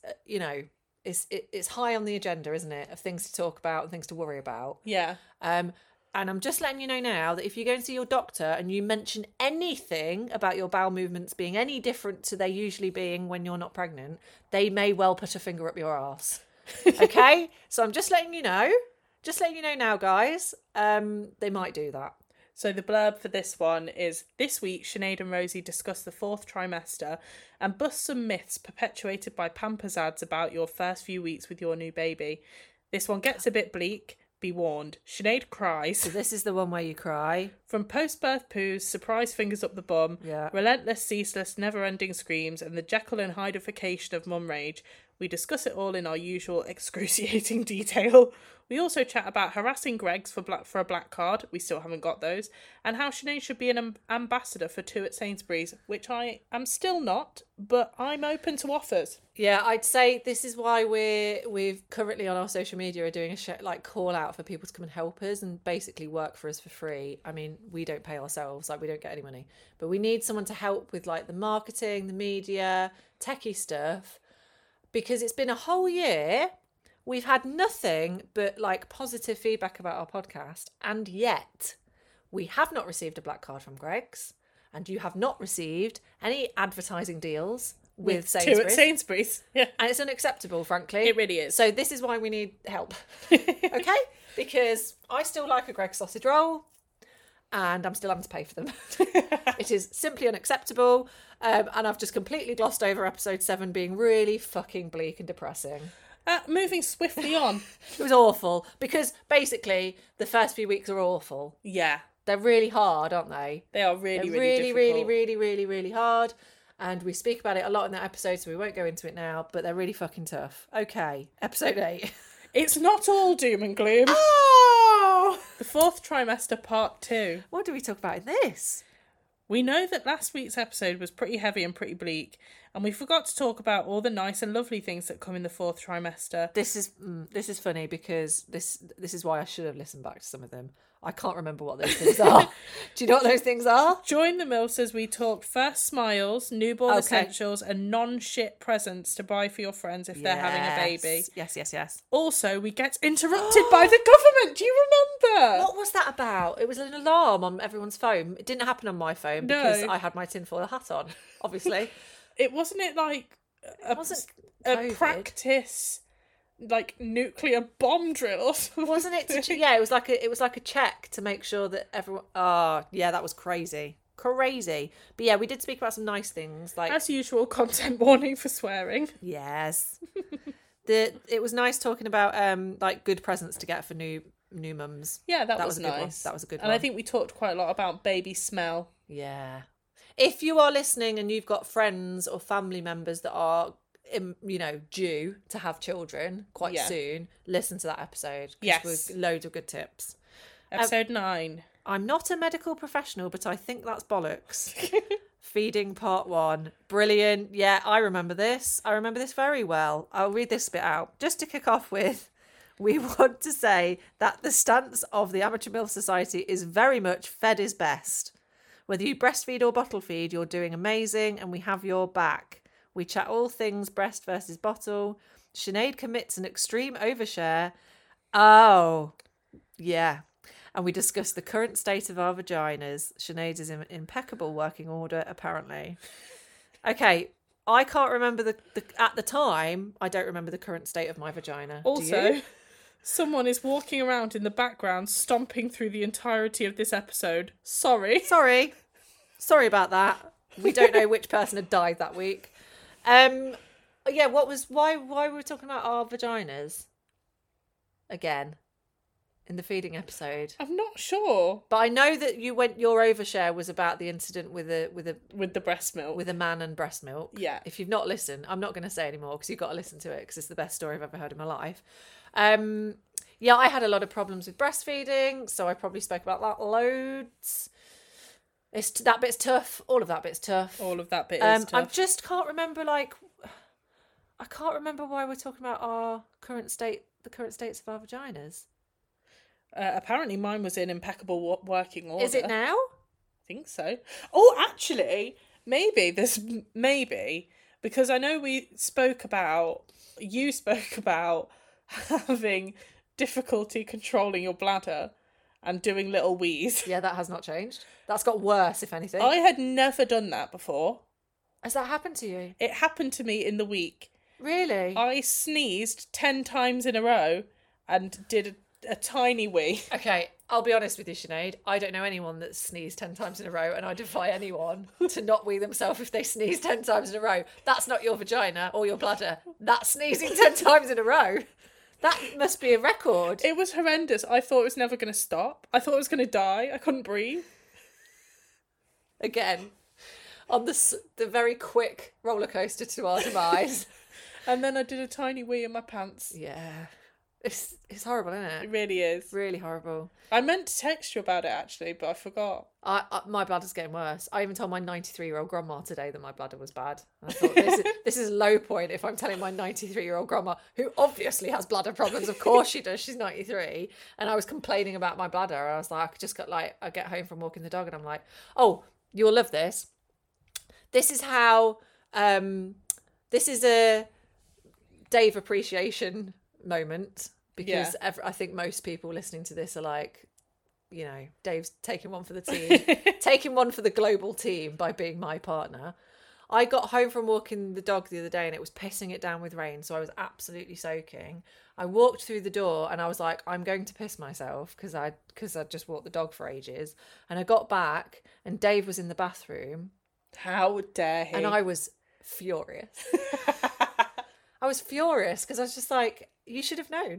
it's high on the agenda, isn't it? Of things to talk about and things to worry about. Yeah. And I'm just letting you know now that if you go and see your doctor and you mention anything about your bowel movements being any different to they usually being when you're not pregnant, they may well put a finger up your arse. Okay? So I'm just letting you know. Just letting you know now, guys. They might do that. So the blurb for this one is, this week Sinead and Rosie discuss the 4th trimester and bust some myths perpetuated by Pampers ads about your first few weeks with your new baby. This one gets a bit bleak. Be warned. Sinead cries. So this is the one where you cry. From post-birth poos, surprise fingers up the bum, relentless, ceaseless, never-ending screams, and the Jekyll and Hydeification of mum rage, we discuss it all in our usual excruciating detail. We also chat about harassing Greggs for a black card, we still haven't got those, and how Sinead should be an ambassador for 2 at Sainsbury's, which I am still not, but I'm open to offers. Yeah, I'd say this is why we've currently on our social media are doing a call out for people to come and help us and basically work for us for free. I mean, we don't pay ourselves, we don't get any money, but we need someone to help with the marketing, the media, techie stuff, because it's been a whole year We've had nothing but like positive feedback about our podcast, and yet we have not received a black card from Greggs, and you have not received any advertising deals with Sainsbury's. Two at Sainsbury's. Yeah. And it's unacceptable, frankly. It really is. So this is why we need help. Okay? Because I still like a Greggs sausage roll, and I'm still having to pay for them. It is simply unacceptable. And I've just completely glossed over episode 7 being really fucking bleak and depressing. Moving swiftly on. It was awful because basically the first few weeks are awful. Yeah. They're really hard, aren't they? They are really difficult. Really hard. And we speak about it a lot in that episode, so we won't go into it now, but they're really fucking tough. Okay, episode 8. It's not all doom and gloom. Oh! The 4th trimester part 2. What do we talk about in this? We know that last week's episode was pretty heavy and pretty bleak, and we forgot to talk about all the nice and lovely things that come in the 4th trimester. This is funny because this is why I should have listened back to some of them. I can't remember what those things are. Do you know what those things are? Join the MILFs as we talk first smiles, newborn essentials, and non-shit presents to buy for your friends if they're having a baby. Yes. Also, we get interrupted by the government. Do you remember? What was that about? It was an alarm on everyone's phone. It didn't happen on my phone because I had my tinfoil hat on, obviously. Wasn't it like a practice, like nuclear bomb drill or something? Wasn't it? It was like a check to make sure that everyone. Oh, yeah, that was crazy. But yeah, we did speak about some nice things, like as usual, content warning for swearing. Yes. It was nice talking about like good presents to get for new mums. Yeah, that was nice. That was a good one. And I think we talked quite a lot about baby smell. Yeah. If you are listening and you've got friends or family members that are, due to have children quite soon, listen to that episode. Yes. With loads of good tips. Episode 9. I'm not a medical professional, but I think that's bollocks. Feeding part 1. Brilliant. Yeah, I remember this. I remember this very well. I'll read this bit out. Just to kick off with, we want to say that the stance of the Amateur MILF Society is very much fed is best. Whether you breastfeed or bottle feed, you're doing amazing and we have your back. We chat all things breast versus bottle. Sinead commits an extreme overshare. Oh, yeah. And we discuss the current state of our vaginas. Sinead is in impeccable working order, apparently. Okay, I can't remember at the time, I don't remember the current state of my vagina. Also, someone is walking around in the background, stomping through the entirety of this episode. Sorry about that. We don't know which person had died that week. Yeah, why were we talking about our vaginas again in the feeding episode? I'm not sure, but I know that your overshare was about the incident with the breast milk, with a man and breast milk. Yeah. If you've not listened, I'm not going to say anymore because you've got to listen to it because it's the best story I've ever heard in my life. Yeah, I had a lot of problems with breastfeeding, so I probably spoke about that loads. That bit's tough. All of that bit's tough. All of that bit is tough. I just can't remember, I can't remember why we're talking about the current states of our vaginas. Apparently mine was in impeccable working order. Is it now? I think so. Oh, actually, maybe, because I know you spoke about having difficulty controlling your bladder and doing little wheeze. Yeah, that has not changed. That's got worse, if anything. I had never done that before. Has that happened to you? It happened to me in the week. Really? I sneezed 10 times in a row and did a tiny wee. Okay, I'll be honest with you, Sinead. I don't know anyone that's sneezed 10 times in a row, and I defy anyone to not wee themselves if they sneeze 10 times in a row. That's not your vagina or your bladder. That's sneezing 10 times in a row. That must be a record. It was horrendous. I thought it was never going to stop. I thought I was going to die. I couldn't breathe. Again, on the very quick roller coaster to our demise. And then I did a tiny wee in my pants. Yeah. It's horrible, isn't it? It really is. Really horrible. I meant to text you about it, actually, but I forgot. My bladder's getting worse. I even told my 93-year-old grandma today that my bladder was bad. And I thought, this is a low point if I'm telling my 93-year-old grandma, who obviously has bladder problems. Of course she does. She's 93. And I was complaining about my bladder. I was like, I get home from walking the dog and I'm like, oh, you'll love this. This is how, this is a Dave appreciation moment because I think most people listening to this are like, you know, Dave's taking one for the team, taking one for the global team by being my partner. I got home from walking the dog the other day and it was pissing it down with rain, so I was absolutely soaking. I walked through the door and I was like, I'm going to piss myself because I'd just walked the dog for ages. And I got back and Dave was in the bathroom. How dare he? And I was furious. I was furious because I was just like, you should have known.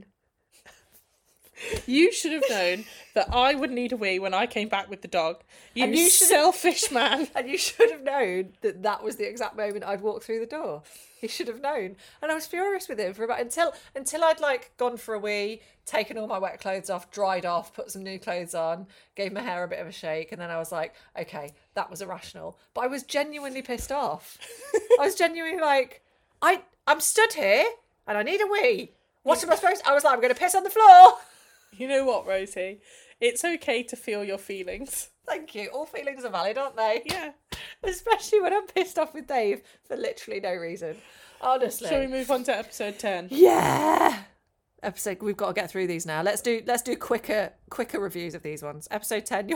You should have known that I would need a wee when I came back with the dog. You selfish man. And you should have known that that was the exact moment I'd walked through the door. He should have known. And I was furious with him for about until I'd like gone for a wee, taken all my wet clothes off, dried off, put some new clothes on, gave my hair a bit of a shake, and then I was like, okay, that was irrational. But I was genuinely pissed off. I was genuinely like, I'm stood here and I need a wee. What am I supposed to? I was like, I'm going to piss on the floor. You know what, Rosie? It's okay to feel your feelings. Thank you. All feelings are valid, aren't they? Yeah. Especially when I'm pissed off with Dave for literally no reason. Honestly. Shall we move on to episode 10? Yeah. We've got to get through these now. Let's do quicker reviews of these ones. Episode 10,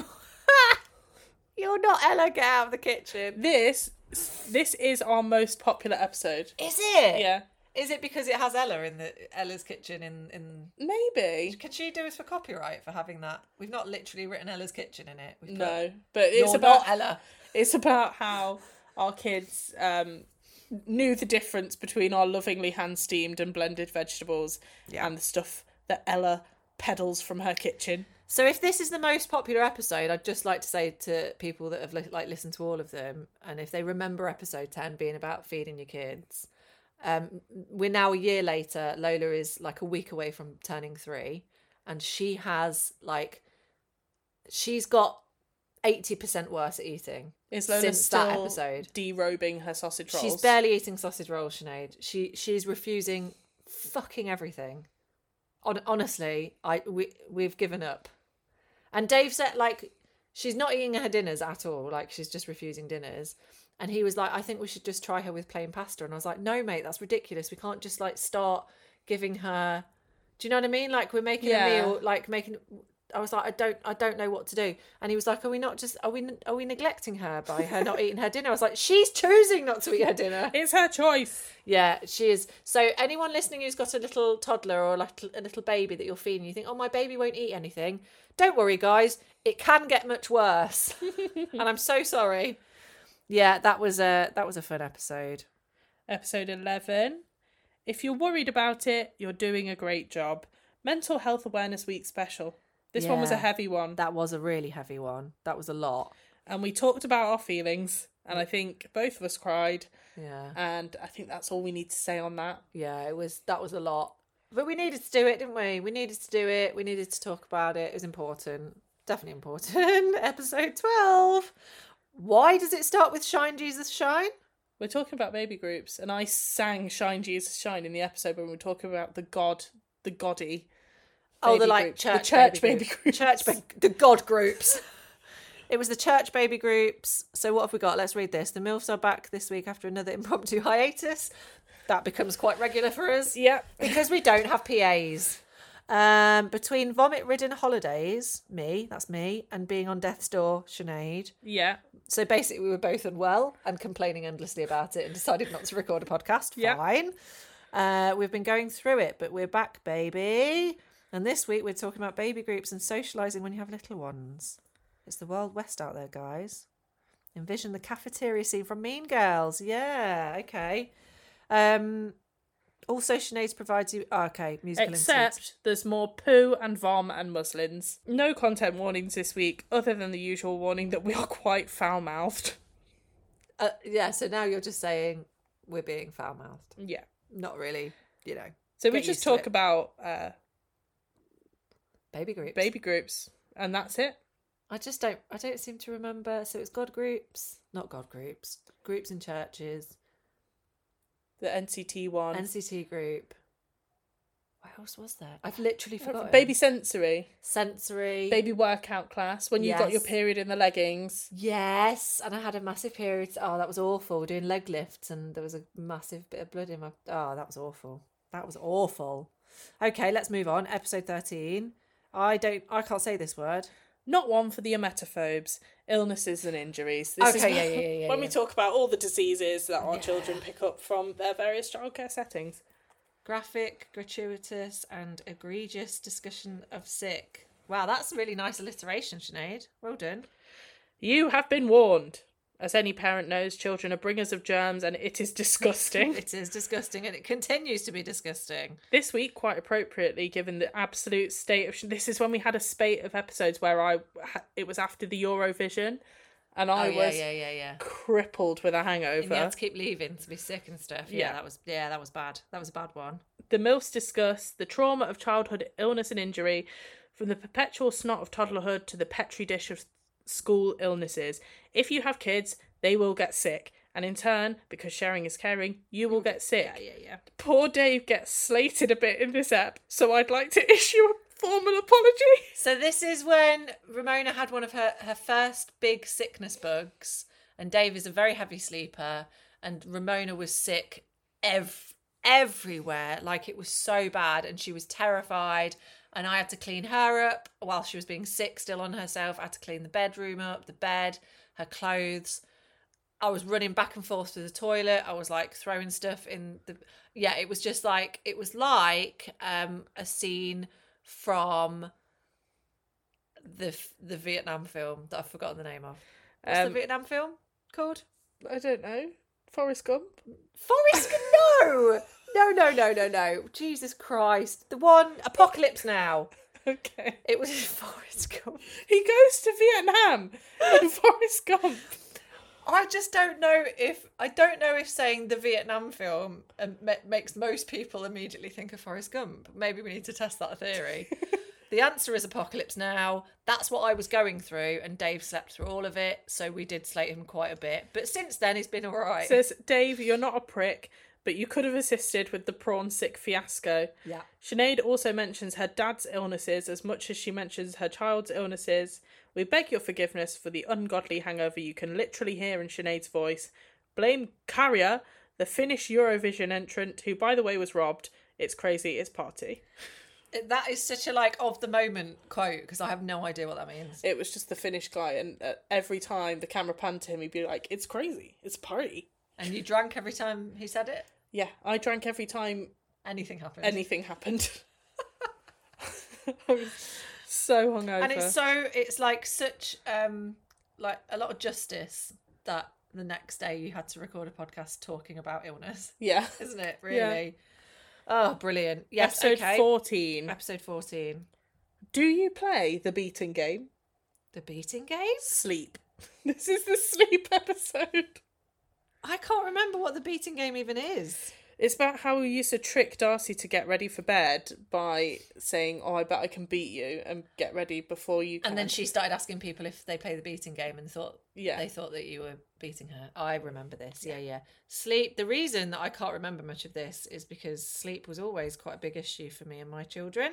you're not Ella, get out of the kitchen. This is our most popular episode. Is it? Yeah. Is it because it has Ella in Ella's kitchen in Maybe. Can she do us for copyright for having that? We've not literally written Ella's kitchen in it. No, but it's about Ella. It's about how our kids knew the difference between our lovingly hand steamed and blended vegetables and the stuff that Ella peddles from her kitchen. So if this is the most popular episode, I'd just like to say to people that have listened to all of them, and if they remember episode 10 being about feeding your kids. We're now a year later. Lola is like a week away from turning 3, and she has she's got 80% worse at eating. Is Lola since still that episode derobing her sausage rolls? She's barely eating sausage rolls, Sinead. She's refusing fucking everything. Honestly, we've given up. And Dave said she's not eating her dinners at all. She's just refusing dinners. And he was like, I think we should just try her with plain pasta. And I was like, no, mate, that's ridiculous. We can't just start giving her. Do you know what I mean? We're making a meal, I was like, I don't know what to do. And he was like, are we neglecting her by her not eating her dinner? I was like, she's choosing not to eat her dinner. It's her choice. Yeah, she is. So anyone listening who's got a little toddler or a little baby that you're feeding, you think, oh, my baby won't eat anything. Don't worry, guys. It can get much worse. And I'm so sorry. Yeah, that was a fun episode. Episode 11. If you're worried about it, you're doing a great job. Mental Health Awareness Week special. This one was a heavy one. That was a really heavy one. That was a lot. And we talked about our feelings, and I think both of us cried. Yeah. And I think that's all we need to say on that. Yeah, that was a lot. But we needed to do it, didn't we? We needed to do it. We needed to talk about it. It was important. Definitely important. Episode 12. Why does it start with Shine Jesus Shine? We're talking about baby groups, and I sang Shine Jesus Shine in the episode when we were talking about the Goddy. Oh, the church baby groups. The God groups. It was the church baby groups. So what have we got? Let's read this. The MILFs are back this week after another impromptu hiatus. That becomes quite regular for us. Yeah. Because we don't have PAs. Between vomit-ridden holidays, that's me, and being on death's door, Sinead. Yeah. So basically we were both unwell and complaining endlessly about it and decided not to record a podcast. Yeah. Fine. We've been going through it, but we're back, baby. And this week we're talking about baby groups and socialising when you have little ones. It's the Wild West out there, guys. Envision the cafeteria scene from Mean Girls. Yeah, okay. Also, Sinead provides you... Oh, okay, musical Except incidents. There's more poo and vom and muslins. No content warnings this week, other than the usual warning that we are quite foul-mouthed. Yeah, so now you're just saying we're being foul-mouthed. Yeah. Not really, So we just talk about... Baby groups. And that's it. I don't seem to remember. So it's God groups. Not God groups. Groups in churches. The NCT one. NCT group. What else was there? I've literally forgotten. Baby sensory. Baby workout class. When you got your period in the leggings. Yes. And I had a massive period. Oh, that was awful. We're doing leg lifts and there was a massive bit of blood in my... Oh, that was awful. That was awful. Okay, let's move on. Episode 13. I can't say this word. Not one for the emetophobes, illnesses and injuries. This is when we talk about all the diseases that our children pick up from their various childcare settings. Graphic, gratuitous and egregious discussion of sick. Wow, that's a really nice alliteration, Sinead. Well done. You have been warned. As any parent knows, children are bringers of germs and it is disgusting. It is disgusting and it continues to be disgusting. This week, quite appropriately, given the absolute state of... This is when we had a spate of episodes where it was after the Eurovision and I was crippled with a hangover. And you had to keep leaving to be sick and stuff. Yeah, that was bad. That was a bad one. The MILFs discuss the trauma of childhood illness and injury, from the perpetual snot of toddlerhood to the petri dish of school illnesses. If you have kids, they will get sick, and in turn, because sharing is caring, you will get sick. Yeah. Poor Dave gets slated a bit in this ep, so I'd like to issue a formal apology. So this is when Ramona had one of her first big sickness bugs, and Dave is a very heavy sleeper, and Ramona was sick everywhere. Like, it was so bad, and she was terrified. And I had to clean her up while she was being sick still on herself. I had to clean the bedroom up, the bed, her clothes. I was running back and forth to the toilet. I was like throwing stuff in the... Yeah, it was just like... It was like a scene from the Vietnam film that I've forgotten the name of. What's the Vietnam film called? I don't know. Forrest Gump? Forrest Gump? No! No. Jesus Christ. The one, Apocalypse Now. Okay. It was Forrest Gump. He goes to Vietnam in Forrest Gump. I just don't know if saying the Vietnam film makes most people immediately think of Forrest Gump. Maybe we need to test that theory. The answer is Apocalypse Now. That's what I was going through, and Dave slept through all of it, so we did slate him quite a bit. But since then, he's been all right. Says, Dave, you're not a prick, but you could have assisted with the prawn sick fiasco. Yeah. Sinead also mentions her dad's illnesses as much as she mentions her child's illnesses. We beg your forgiveness for the ungodly hangover you can literally hear in Sinead's voice. Blame Karja, the Finnish Eurovision entrant, who, by the way, was robbed. It's crazy, it's party. That is such a, of the moment quote, because I have no idea what that means. It was just the Finnish guy, and every time the camera panned to him, he'd be like, it's crazy, it's party. And you drank every time he said it? Yeah, I drank every time anything happened. I was so hungover. And it's like such like a lot of justice that the next day you had to record a podcast talking about illness. Yeah. Isn't it? Really? Yeah. Oh, brilliant. Yes, Episode 14. Episode 14. Do you play the beating game? The beating game? Sleep. This is the sleep episode. I can't remember what the beating game even is. It's about how we used to trick Darcy to get ready for bed by saying, I bet I can beat you, and get ready before you can. And then she started asking people if they play the beating game and they thought that you were beating her. I remember this. Yeah. Sleep. The reason that I can't remember much of this is because sleep was always quite a big issue for me and my children.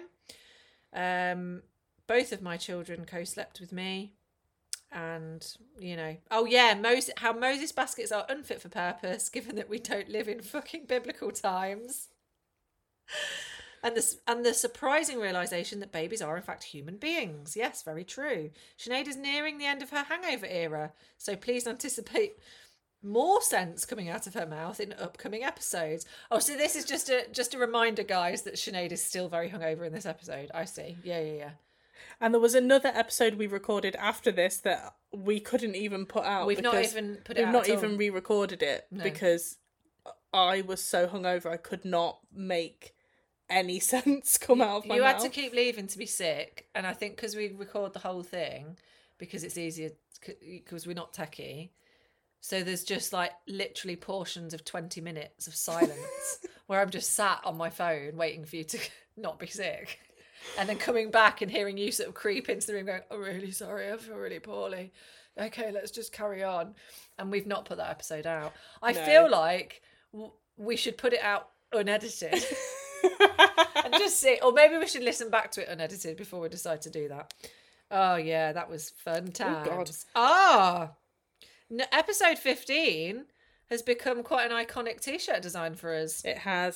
Both of my children co-slept with me. And, how Moses baskets are unfit for purpose, given that we don't live in fucking biblical times. And the surprising realisation that babies are in fact human beings. Yes, very true. Sinead is nearing the end of her hangover era, so please anticipate more sense coming out of her mouth in upcoming episodes. Oh, so this is just a reminder, guys, that Sinead is still very hungover in this episode. I see. Yeah. And there was another episode we recorded after this that we couldn't even put out. We've not even put it out. We've not even re-recorded it because I was so hungover I could not make any sense come out of my mouth. You had to keep leaving to be sick, and I think because we record the whole thing, because it's easier, because we're not techie, so there's just literally portions of 20 minutes of silence where I'm just sat on my phone waiting for you to not be sick. And then coming back and hearing you sort of creep into the room going, I'm really sorry, I feel really poorly. Okay, let's just carry on. And we've not put that episode out. I feel like we should put it out unedited. And just see, or maybe we should listen back to it unedited before we decide to do that. Oh, yeah, that was fun times. Oh, God. Episode 15 has become quite an iconic T-shirt design for us. It has.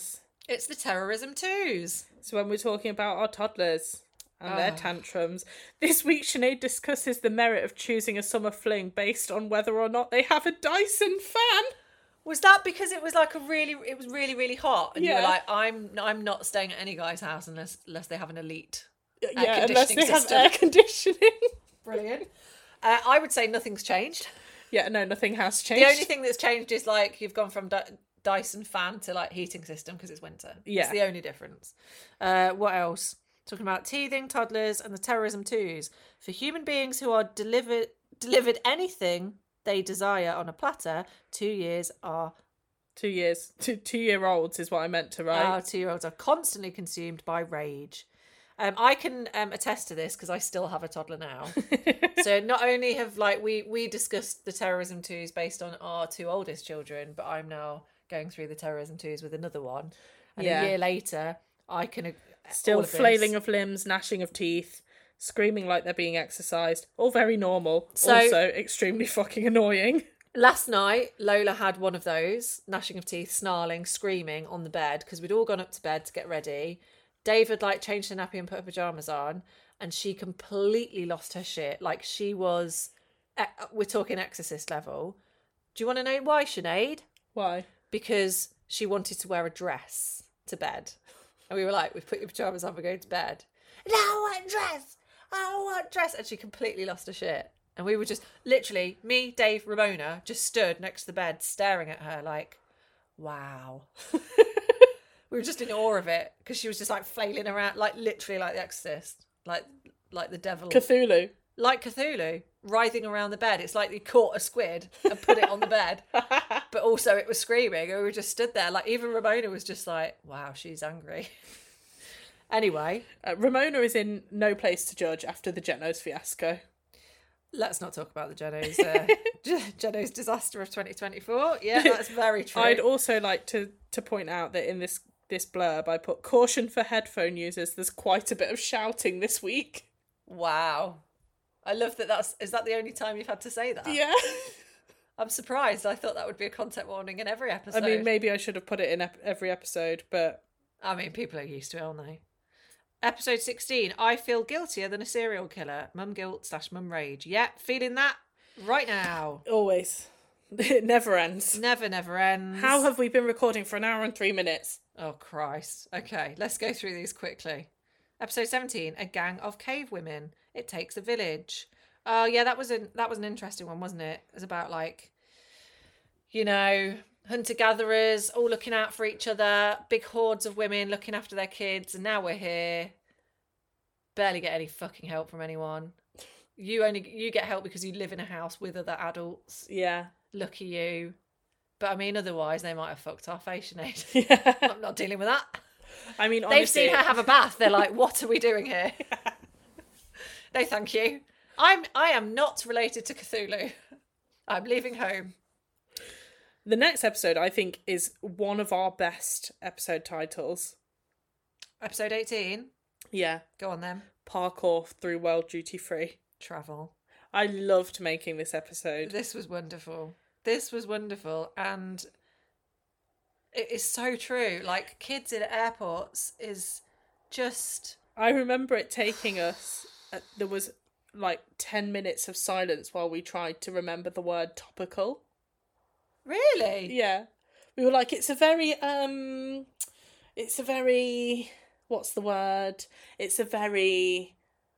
It's the terrorism twos. So when we're talking about our toddlers and their tantrums, this week Sinead discusses the merit of choosing a summer fling based on whether or not they have a Dyson fan. Was that because it was like it was really, really hot, and you were Yeah. like, I'm not staying at any guy's house unless they have an elite Yeah, unless they system. have air conditioning. Brilliant. I would say nothing's changed. Yeah, no, nothing has changed. The only thing that's changed is like you've gone from Dyson fan to like heating system because it's winter. Yeah. It's the only difference. What else? Talking about teething, toddlers, and the terrorism twos. For human beings who are delivered anything they desire on a platter, 2 years are... 2 years. 2-year-olds is what I meant to write. Our 2-year-olds are constantly consumed by rage. I can attest to this because I still have a toddler now. So not only have we discussed the terrorism twos based on our 2 oldest children, but I'm now going through the terrorism twos with another one. And a year later, I can... Still flailing of limbs, gnashing of teeth, screaming like they're being exercised. All very normal. So, also extremely fucking annoying. Last night, Lola had one of those, gnashing of teeth, snarling, screaming on the bed because we'd all gone up to bed to get ready. David changed her nappy and put her pyjamas on, and she completely lost her shit. Like she was, we're talking Exorcist level. Do you want to know why, Sinead? Why? Because she wanted to wear a dress to bed. And we were like, we've put your pyjamas on, we're going to bed. No, I want dress. I want dress. And she completely lost her shit. And we were just, literally, me, Dave, Ramona, just stood next to the bed staring at her like, wow. We were just in awe of it because she was just flailing around, literally like the Exorcist, like the devil. Cthulhu. Like Cthulhu, writhing around the bed. It's like you caught a squid and put it on the bed. But also it was screaming and we were just stood there. Even Ramona was just like, wow, she's angry. Anyway. Ramona is in no place to judge after the Genos fiasco. Let's not talk about the Genos. Genos disaster of 2024. Yeah, that's very true. I'd also like to point out that in this blurb I put caution for headphone users. There's quite a bit of shouting this week. Wow. I love that. Is that the only time you've had to say that? Yeah. I'm surprised. I thought that would be a content warning in every episode. I mean, maybe I should have put it in every episode, but... I mean, people are used to it, aren't they? Episode 16, I feel guiltier than a serial killer. Mum guilt / mum rage. Yeah, feeling that right now. Always. It never ends. Never ends. How have we been recording for 1 hour and 3 minutes? Oh, Christ. Okay, let's go through these quickly. Episode 17, a gang of cave women. It takes a village. Oh, yeah, that was an interesting one, wasn't it? It was about, hunter-gatherers all looking out for each other, big hordes of women looking after their kids, and now we're here. Barely get any fucking help from anyone. You get help because you live in a house with other adults. Yeah. Lucky you. But I mean, otherwise they might have fucked off, Sinead? Yeah. I'm not dealing with that. I mean, honestly... They've seen her have a bath. They're like, what are we doing here? No, thank you. I am not related to Cthulhu. I'm leaving home. The next episode, I think, is one of our best episode titles. Episode 18? Yeah. Go on then. Parkour through World Duty Free. Travel. I loved making this episode. This was wonderful. And it is so true. Kids in airports is just... I remember it taking us... there was 10 minutes of silence while we tried to remember the word topical. Really? Yeah. We were like, it's a very, what's the word? It's a very,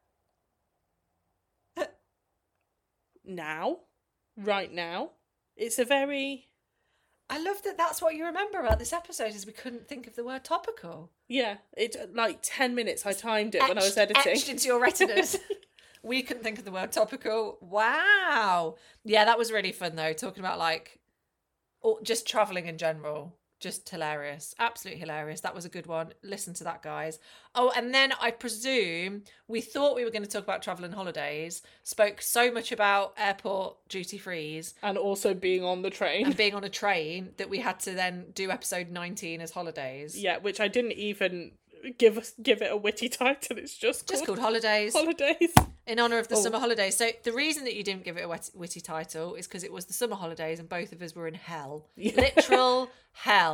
right now. It's a very... I love that that's what you remember about this episode is we couldn't think of the word topical. Yeah. It 10 minutes I timed it when I was editing. Etched into your retinas. We couldn't think of the word topical. Wow. Yeah, that was really fun though, talking about or just travelling in general. Just hilarious. Absolutely hilarious. That was a good one. Listen to that, guys. Oh, and then I presume we thought we were going to talk about travel and holidays, spoke so much about airport duty frees. And also being on the train. And being on a train that we had to then do episode 19 as holidays. Yeah, which I didn't even give it a witty title. It's just called Holidays. Holidays. In honour of the summer holidays. So the reason that you didn't give it a witty title is because it was the summer holidays and both of us were in hell. Yeah. Literal hell.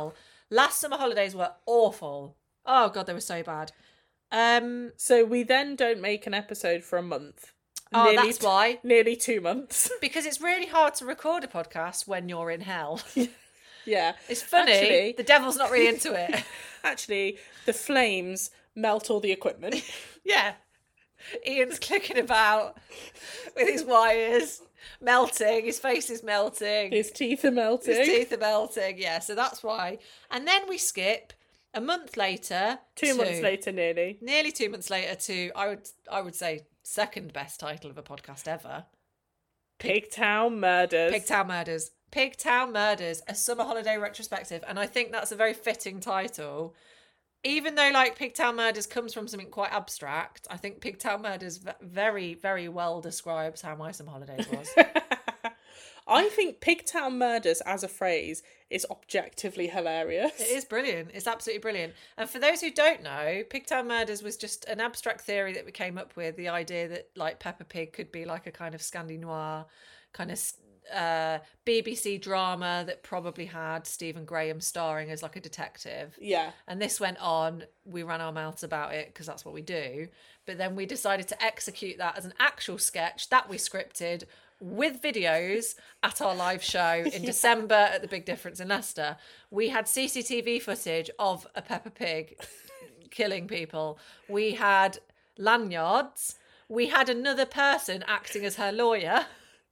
Last summer holidays were awful. Oh God, they were so bad. So we then don't make an episode for a month. Oh, that's why. Nearly 2 months. Because it's really hard to record a podcast when you're in hell. Yeah. It's funny. Actually, the devil's not really into it. Actually, the flames melt all the equipment. Yeah. Ian's clicking about with his wires, melting. His face is melting. His teeth are melting. Yeah, so that's why. And then we skip a month later. 2 months later, nearly. Nearly 2 months later to, I would say, second best title of a podcast ever. Pigtown Murders. Pigtown Murders, a summer holiday retrospective. And I think that's a very fitting title. Even though, like, Pigtown Murders comes from something quite abstract, I think Pigtown Murders very, very well describes how my summer holidays was. I think Pigtown Murders as a phrase is objectively hilarious. It is brilliant. It's absolutely brilliant. And for those who don't know, Pigtown Murders was just an abstract theory that we came up with, the idea that, like, Peppa Pig could be like a kind of Scandi noir kind of BBC drama that probably had Stephen Graham starring as like a detective. Yeah. And this went on, we ran our mouths about it because that's what we do. But then we decided to execute that as an actual sketch that we scripted with videos at our live show in December at the Big Difference in Leicester. We had CCTV footage of a Peppa Pig killing people. We had lanyards. We had another person acting as her lawyer.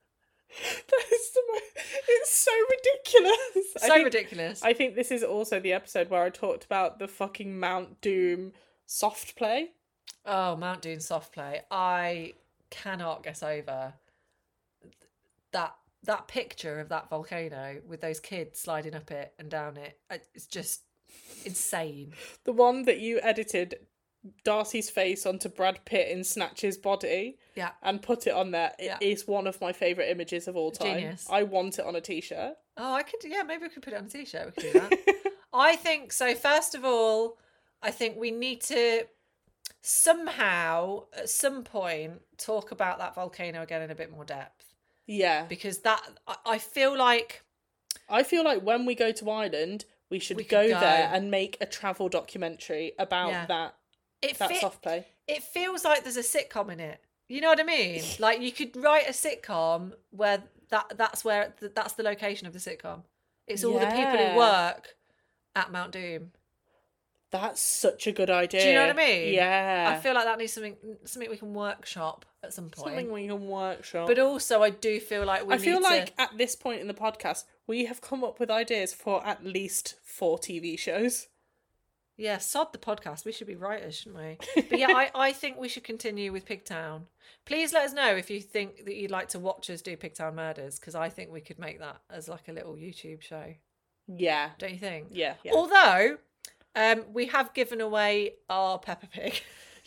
It's so ridiculous. Ridiculous. I think this is also the episode where I talked about the fucking Mount Doom soft play. Oh, Mount Doom soft play. I cannot get over that picture of that volcano with those kids sliding up it and down it. It's just insane. The one that you edited Darcy's face onto Brad Pitt in Snatch's body, yeah, and put it on there. It is one of my favourite images of all time. Genius. I want it on a t-shirt. Oh, I could, yeah, maybe we could put it on a t-shirt. We could do that. I think so. First of all, I think we need to somehow, at some point, talk about that volcano again in a bit more depth. Yeah, because that I feel like when we go to Ireland, we should go there and make a travel documentary about that. Soft play. It feels like there's a sitcom in it. You know what I mean? Like you could write a sitcom where that's the location of the sitcom. It's all the people who work at Mount Doom. That's such a good idea. Do you know what I mean? Yeah. I feel like that needs something we can workshop at some point. Something we can workshop. But also I do feel like I feel like at this point in the podcast, we have come up with ideas for at least 4 TV shows. Yeah, sod the podcast. We should be writers, shouldn't we? But yeah, I think we should continue with Pigtown. Please let us know if you think that you'd like to watch us do Pigtown Murders, because I think we could make that as like a little YouTube show. Yeah. Don't you think? Yeah. Although, we have given away our Peppa Pig.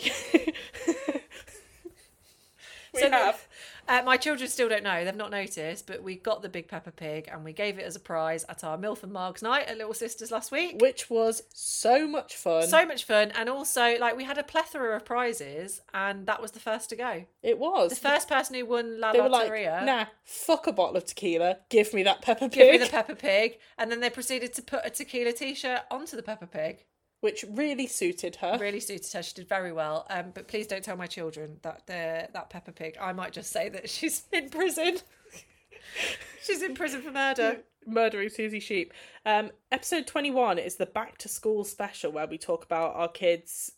We have. My children still don't know. They've not noticed, but we got the big Peppa Pig and we gave it as a prize at our Milf and Margs night at Little Sisters last week. Which was so much fun. So much fun. And also, like, we had a plethora of prizes and that was the first to go. It was. The first person who won La They were Loteria. like, nah, fuck a bottle of tequila. Give me that Peppa Pig. Give me the Peppa Pig. And then they proceeded to put a tequila t-shirt onto the Peppa Pig. Which really suited her. She did very well. But please don't tell my children that Peppa Pig. I might just say that she's in prison. She's in prison for murder. Murdering Susie Sheep. Episode 21 is the back to school special where we talk about our kids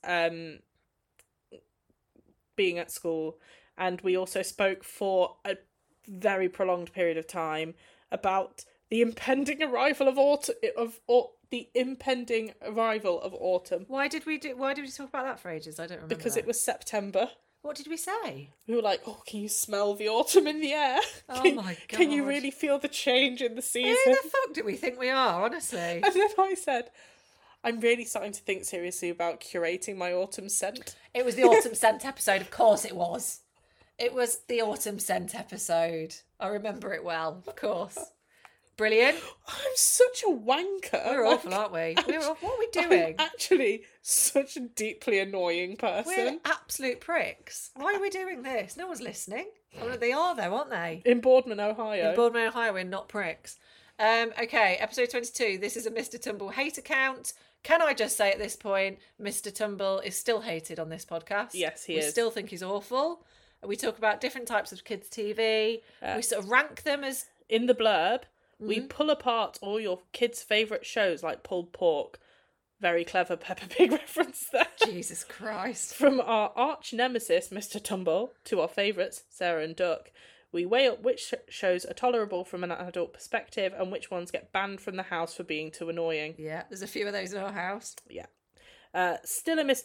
being at school. And we also spoke for a very prolonged period of time about the impending arrival of the impending arrival of autumn. Why did we talk about that for ages? I don't remember. Because it was September. What did we say? We were like, oh, can you smell the autumn in the air? Oh my God. Can you really feel the change in the season? Who the fuck do we think we are, honestly? And then I said, I'm really starting to think seriously about curating my autumn scent. It was the autumn scent episode, of course it was. It was the autumn scent episode. I remember it well, of course. Brilliant. I'm such a wanker. We're awful, aren't we? What are we doing? I'm actually such a deeply annoying person. We're absolute pricks. Why are we doing this? No one's listening. Oh, they are though, aren't they? In Boardman, Ohio. We're not pricks. Okay, episode 22. This is a Mr. Tumble hate account. Can I just say at this point, Mr. Tumble is still hated on this podcast. Yes, he we is. We still think he's awful. We talk about different types of kids' TV. We sort of rank them as... In the blurb, we pull apart all your kids' favourite shows like pulled pork. Very clever Peppa Pig reference there. Jesus Christ. From our arch nemesis, Mr. Tumble, to our favourites, Sarah and Duck. We weigh up which shows are tolerable from an adult perspective and which ones get banned from the house for being too annoying. Yeah, there's a few of those in our house. Yeah. Still a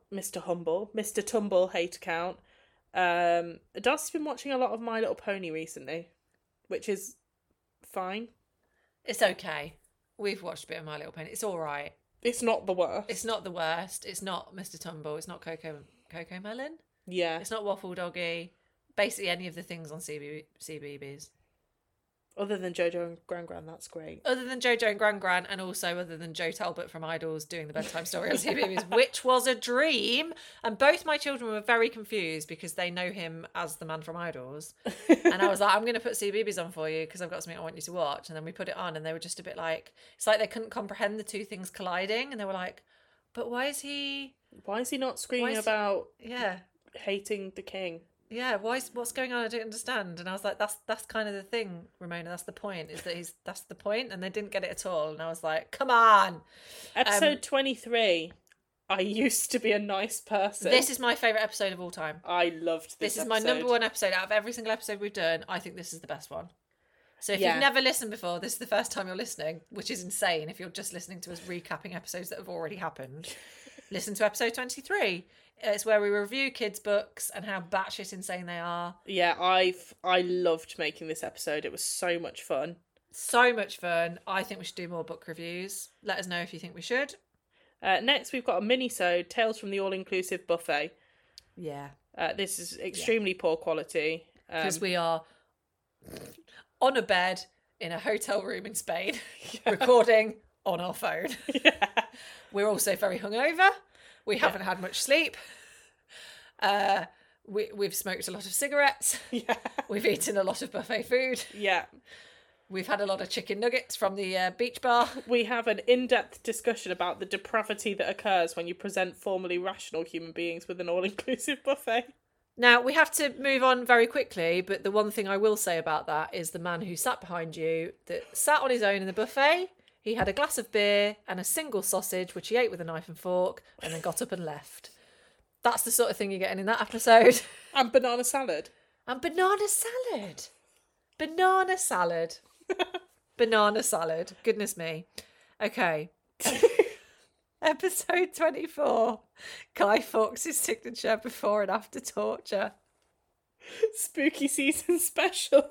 Mr. Tumble hate account. Darcy's been watching a lot of My Little Pony recently, which is fine. It's okay. We've watched a bit of My Little Pony. It's all right. It's not the worst. It's not the worst. It's not Mr. Tumble. It's not Coco Melon. Yeah. It's not Waffle Doggy. Basically any of the things on CBeebies. Other than Jojo and Gran Gran, that's great. Other than Jojo and Gran Gran, and also other than Joe Talbot from Idols doing the bedtime story on CBeebies, which was a dream. And both my children were very confused because they know him as the man from Idols. And I was like, I'm going to put CBeebies on for you because I've got something I want you to watch. And then we put it on and they were just a bit like, it's like they couldn't comprehend the two things colliding. And they were like, but why is he not screaming about yeah, hating the king? Yeah, what's going on? I don't understand. And I was like, that's kind of the thing, Ramona. That's the point. Is that that's the point, and they didn't get it at all. And I was like, come on. Episode 23. I used to be a nice person. This is my favourite episode of all time. I loved this. This is my number one episode out of every single episode we've done. I think this is the best one. So if you've never listened before, this is the first time you're listening, which is insane. If you're just listening to us recapping episodes that have already happened, listen to episode 23. It's where we review kids' books and how batshit insane they are. Yeah, I loved making this episode. It was so much fun. So much fun. I think we should do more book reviews. Let us know if you think we should. Next, we've got a mini-sode, Tales from the All-Inclusive Buffet. Yeah. This is extremely poor quality. Because we are on a bed in a hotel room in Spain, recording on our phone. Yeah. We're also very hungover. We haven't had much sleep. We've smoked a lot of cigarettes. Yeah. We've eaten a lot of buffet food. Yeah. We've had a lot of chicken nuggets from the beach bar. We have an in-depth discussion about the depravity that occurs when you present formerly rational human beings with an all-inclusive buffet. Now, we have to move on very quickly, but the one thing I will say about that is the man who sat behind you, that sat on his own in the buffet. He had a glass of beer and a single sausage, which he ate with a knife and fork, and then got up and left. That's the sort of thing you're getting in that episode. And banana salad. And banana salad. Banana salad. Banana salad. Goodness me. Okay. Episode 24. Guy Fawkes' signature before and after torture. Spooky season special.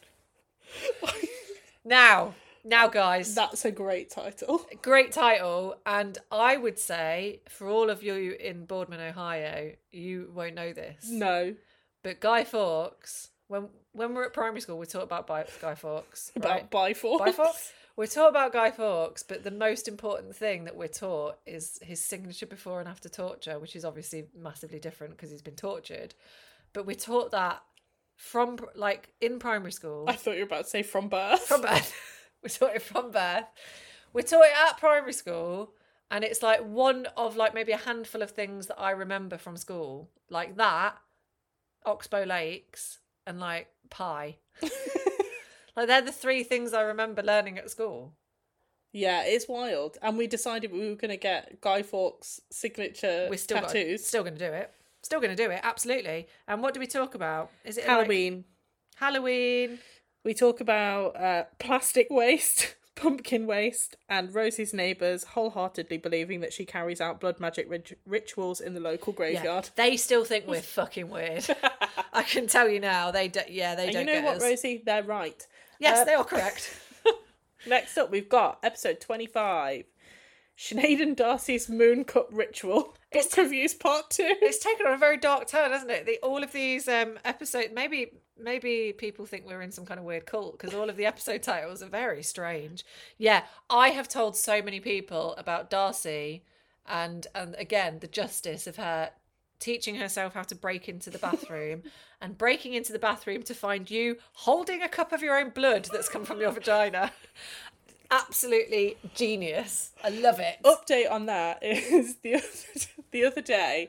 Now, guys. That's a great title. Great title. And I would say, for all of you in Boardman, Ohio, you won't know this. No. But Guy Fawkes, when we're at primary school, we talk about Guy Fawkes. Right? About Bifawkes. Bifawkes? We're taught about Guy Fawkes, but the most important thing that we're taught is his signature before and after torture, which is obviously massively different because he's been tortured. But we're taught that from, like, in primary school. I thought you were about to say from birth. From birth. We're taught it from birth. We're taught it at primary school, and it's like one of like maybe a handful of things that I remember from school. Like that, Oxbow Lakes, and like pie. Like they're the three things I remember learning at school. Yeah, it's wild. And we decided we were going to get Guy Fawkes' signature tattoos. Still going to do it. Still going to do it, absolutely. And what do we talk about? Is it Halloween? Like Halloween. We talk about plastic waste, pumpkin waste, and Rosie's neighbours wholeheartedly believing that she carries out blood magic rituals in the local graveyard. Yeah, they still think we're fucking weird. I can tell you now, they don't get us. You know what, Rosie? They're right. Yes, they are correct. Next up, we've got episode 25. Sinead and Darcy's Moon Cup Ritual. Book reviews part 2. It's taken on a very dark turn, hasn't it? All of these episodes, maybe people think we're in some kind of weird cult because all of the episode titles are very strange. Yeah, I have told so many people about Darcy and again, the justice of her teaching herself how to break into the bathroom and breaking into the bathroom to find you holding a cup of your own blood that's come from your vagina. Absolutely genius. I love it. Update on that is the other day,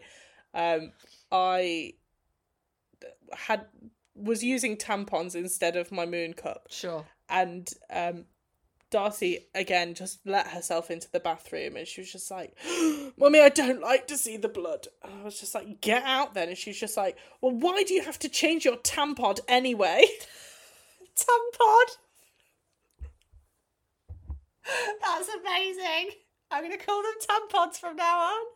I was using tampons instead of my moon cup. Sure. And Darcy again just let herself into the bathroom, and she was just like, "Mummy, I don't like to see the blood." And I was just like, "Get out then." And she's just like, "Well, why do you have to change your tampon anyway?" Tampon. That's amazing. I'm going to call them tampons from now on.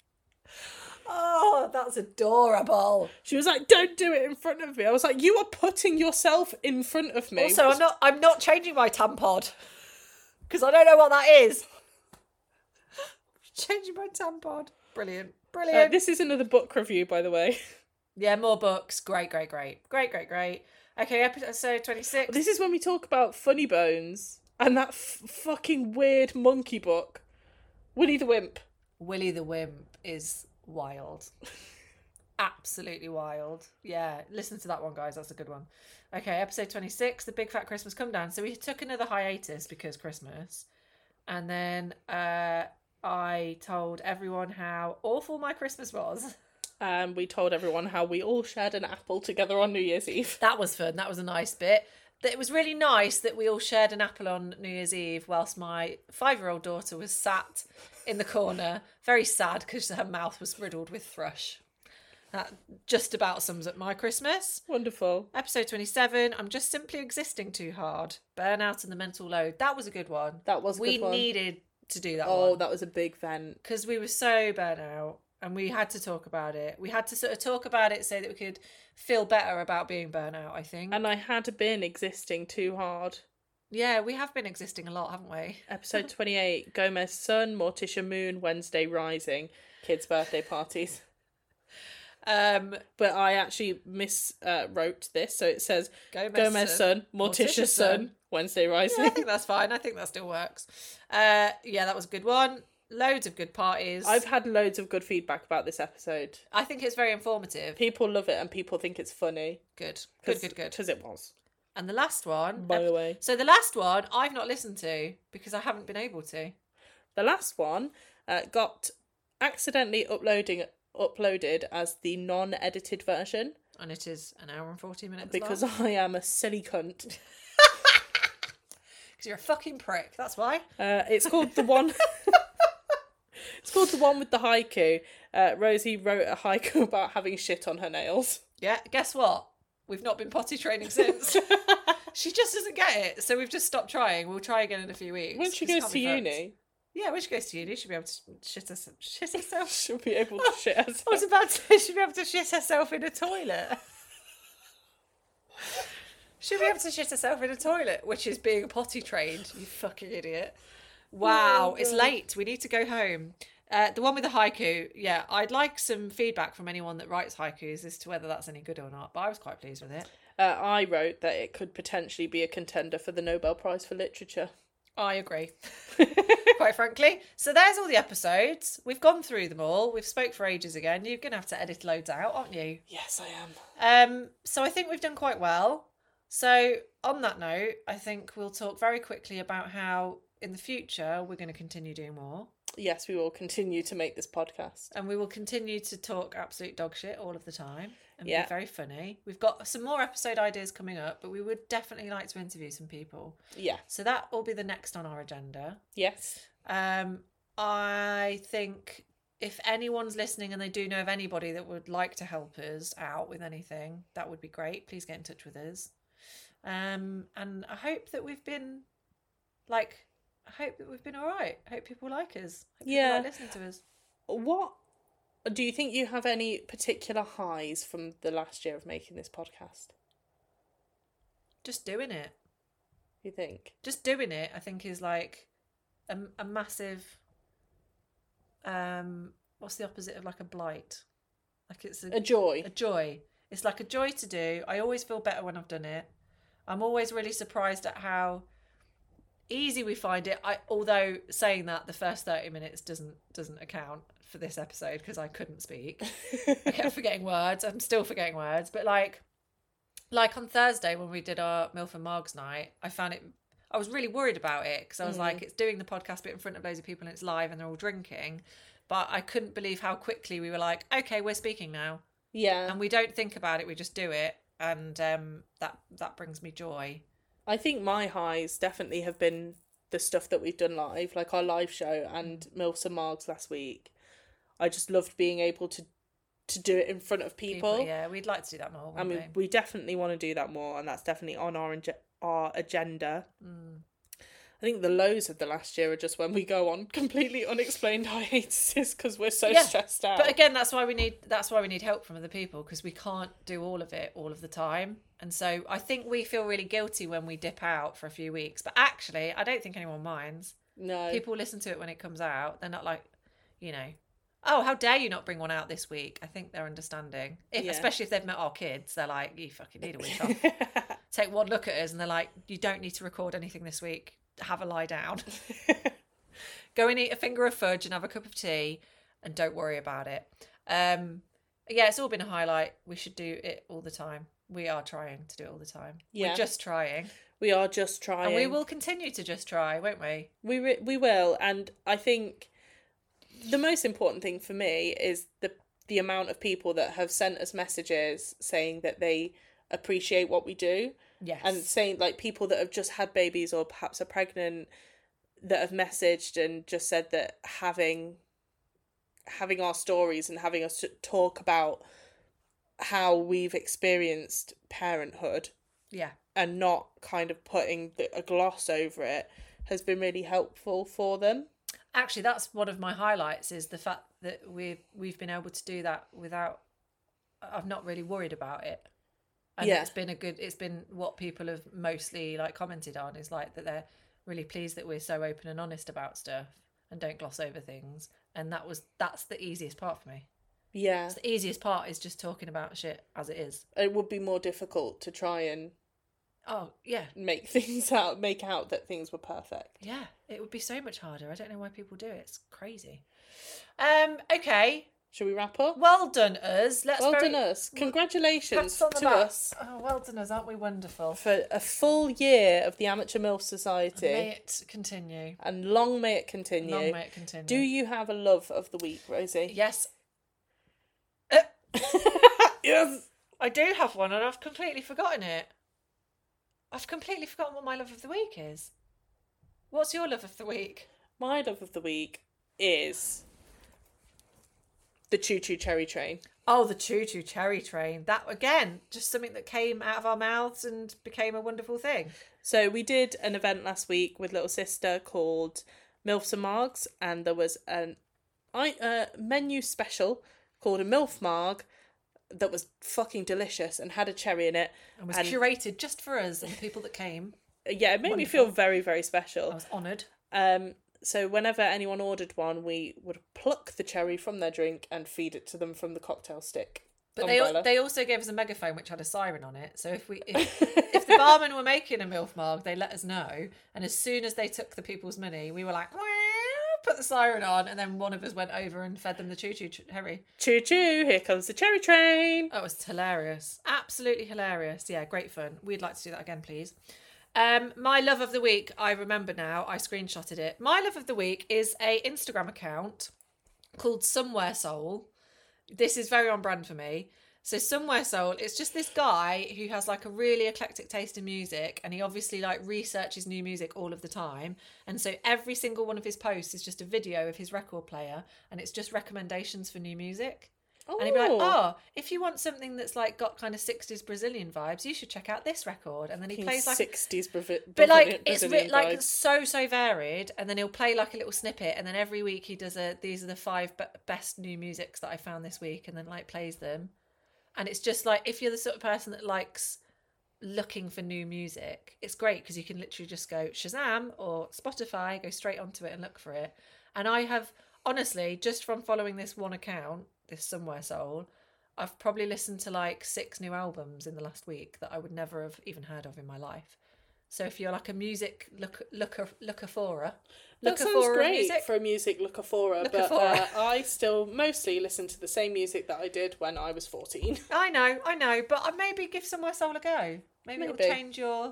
Oh, that's adorable. She was like, "Don't do it in front of me." I was like, "You are putting yourself in front of me." Also, I'm not changing my tampon because I don't know what that is. Changing my tampon. Brilliant. This is another book review, by the way. Yeah, more books. Great. Okay, episode 26. This is when we talk about Funny Bones and that fucking weird monkey book, Willy the Wimp. Willy the Wimp is wild. Absolutely wild. Yeah, listen to that one, guys. That's a good one. Okay, episode 26, The Big Fat Christmas Come Down. So we took another hiatus because Christmas. And then I told everyone how awful my Christmas was. We told everyone how we all shared an apple together on New Year's Eve. That was fun. That was a nice bit. It was really nice that we all shared an apple on New Year's Eve whilst my 5-year-old daughter was sat in the corner, very sad because her mouth was riddled with thrush. That just about sums up my Christmas. Wonderful. Episode 27, I'm just simply existing too hard. Burnout and the mental load. That was a good one. That was a good one. We needed to do that one. Oh, that was a big vent. Because we were so burnt out and we had to talk about it. We had to sort of talk about it so that we could feel better about being burnt out, I think. And I had been existing too hard. Yeah, we have been existing a lot, haven't we? Episode 28, Gomez Sun, Morticia Moon, Wednesday Rising, kids' birthday parties. But I actually miswrote this, so it says Gomez Sun, Morticia Sun, Wednesday Rising. Yeah, I think that's fine. I think that still works. Yeah, that was a good one. Loads of good parties. I've had loads of good feedback about this episode. I think it's very informative. People love it and people think it's funny. Good. Because it was. And the last one... By the way. So the last one I've not listened to because I haven't been able to. The last one got accidentally uploaded as the non-edited version. And it is an hour and 40 minutes because long. I am a silly cunt. Because you're a fucking prick, that's why. It's called the one... It's called the one with the haiku. Rosie wrote a haiku about having shit on her nails. Yeah, guess what? We've not been potty training since. She just doesn't get it, so we've just stopped trying. We'll try again in a few weeks. When she goes to uni. Yeah, when she goes to uni, she'll be able to shit herself. She'll be able to shit herself. I was about to say she'll be able to shit herself in a toilet. She'll be able to shit herself in a toilet, which is being potty trained, you fucking idiot. Wow, it's late. We need to go home. The one with the haiku, yeah, I'd like some feedback from anyone that writes haikus as to whether that's any good or not, but I was quite pleased with it. I wrote that it could potentially be a contender for the Nobel Prize for Literature. I agree, quite frankly. So there's all the episodes. We've gone through them all. We've spoke for ages again. You're going to have to edit loads out, aren't you? Yes, I am. So I think we've done quite well. So on that note, I think we'll talk very quickly about how in the future we're going to continue doing more. Yes, we will continue to make this podcast. And we will continue to talk absolute dog shit all of the time and be very funny. We've got some more episode ideas coming up, but we would definitely like to interview some people. Yeah. So that will be the next on our agenda. Yes. I think if anyone's listening and they do know of anybody that would like to help us out with anything, that would be great. Please get in touch with us. And I hope that we've been all right. I hope people like us. Hope people like listening to us. What do you think you have any particular highs from the last year of making this podcast? Just doing it. You think? Just doing it, I think, is like a massive. What's the opposite of like a blight? Like it's a joy. A joy. It's like a joy to do. I always feel better when I've done it. I'm always really surprised at how easy we find it. Although saying that, the first 30 minutes doesn't account for this episode because I couldn't speak. I kept forgetting words. I'm still forgetting words. But like on Thursday when we did our Milf and Margs night, I was really worried about it because I was like, it's doing the podcast bit in front of loads of people and it's live and they're all drinking. But I couldn't believe how quickly we were like, okay, we're speaking now. Yeah. And we don't think about it, we just do it. And that brings me joy. I think my highs definitely have been the stuff that we've done live, like our live show and Milfs and Margs last week. I just loved being able to do it in front of people. Yeah, we'd like to do that more. I mean, we definitely want to do that more, and that's definitely on our agenda. I think the lows of the last year are just when we go on completely unexplained hiatuses because we're so stressed out. But again, that's why we need help from other people, because we can't do all of it all of the time. And so I think we feel really guilty when we dip out for a few weeks. But actually, I don't think anyone minds. No. People listen to it when it comes out. They're not like, oh, how dare you not bring one out this week? I think they're understanding. Especially if they've met our kids, they're like, you fucking need a week off. Take one look at us and they're like, you don't need to record anything this week. Have a lie down. Go and eat a finger of fudge and have a cup of tea and don't worry about it. It's all been a highlight. We should do it all the time. We are trying to do it all the time. We're just trying. We are just trying. And we will continue to just try, won't we? We will. And I think the most important thing for me is the amount of people that have sent us messages saying that they appreciate what we do. Yes. And saying, like, people that have just had babies or perhaps are pregnant that have messaged and just said that having our stories and having us talk about how we've experienced parenthood, and not kind of putting a gloss over it, has been really helpful for them. Actually, that's one of my highlights, is the fact that we've been able to do that without, I've not really worried about it. And it's been what people have mostly like commented on, is like that they're really pleased that we're so open and honest about stuff and don't gloss over things. And that's the easiest part for me. Yeah. The easiest part is just talking about shit as it is. It would be more difficult to try and make out that things were perfect. Yeah, it would be so much harder. I don't know why people do it. It's crazy. Okay. Shall we wrap up? Well done, us. Done, us. Congratulations to us. Oh, well done, us. Aren't we wonderful? For a full year of the Amateur MILF Society. May it continue. And long may it continue. Long may it continue. Do you have a love of the week, Rosie? Yes. Yes. I do have one, and I've completely forgotten it. I've completely forgotten what my love of the week is. What's your love of the week? My love of the week is the Choo Choo Cherry Train. Oh, the Choo Choo Cherry Train. That, again, just something that came out of our mouths and became a wonderful thing. So we did an event last week with little sister called Milfs and Margs, and there was a menu special called a Milf Marg that was fucking delicious and had a cherry in it. And was curated just for us and the people that came. Yeah, it made me feel very, very special. I was honoured. So whenever anyone ordered one, we would pluck the cherry from their drink and feed it to them from the cocktail stick. But they also gave us a megaphone which had a siren on it. So if the barman were making a Milf Marg, they let us know. And as soon as they took the people's money, we were like, put the siren on, and then one of us went over and fed them the Choo Choo Cherry. Choo choo, here comes the cherry train. That was hilarious. Absolutely hilarious. Yeah, great fun. We'd like to do that again, please. My love of the week, I remember now, I screenshotted it. My love of the week is a Instagram account called Somewhere Soul. This is very on brand for me. So Somewhere Soul, it's just this guy who has like a really eclectic taste in music, and he obviously like researches new music all of the time. And so every single one of his posts is just a video of his record player, and it's just recommendations for new music. Oh. And he'd be like, if you want something that's like got kind of 60s Brazilian vibes, you should check out this record. And then he plays like 60s Brazilian but like it's Brazilian like vibes. so varied. And then he'll play like a little snippet, and then every week he does these are the 5 best new musics that I found this week, and then like plays them. And it's just like, if you're the sort of person that likes looking for new music, it's great because you can literally just go Shazam or Spotify, go straight onto it and look for it. And I have, honestly, just from following this one account, this Somewhere Soul, I've probably listened to like 6 new albums in the last week that I would never have even heard of in my life. So if you're like a music lookaphora. That sounds great for a music lookaphora, but I still mostly listen to the same music that I did when I was 14. I know, but maybe give Somewhere Soul a go. Maybe it'll change your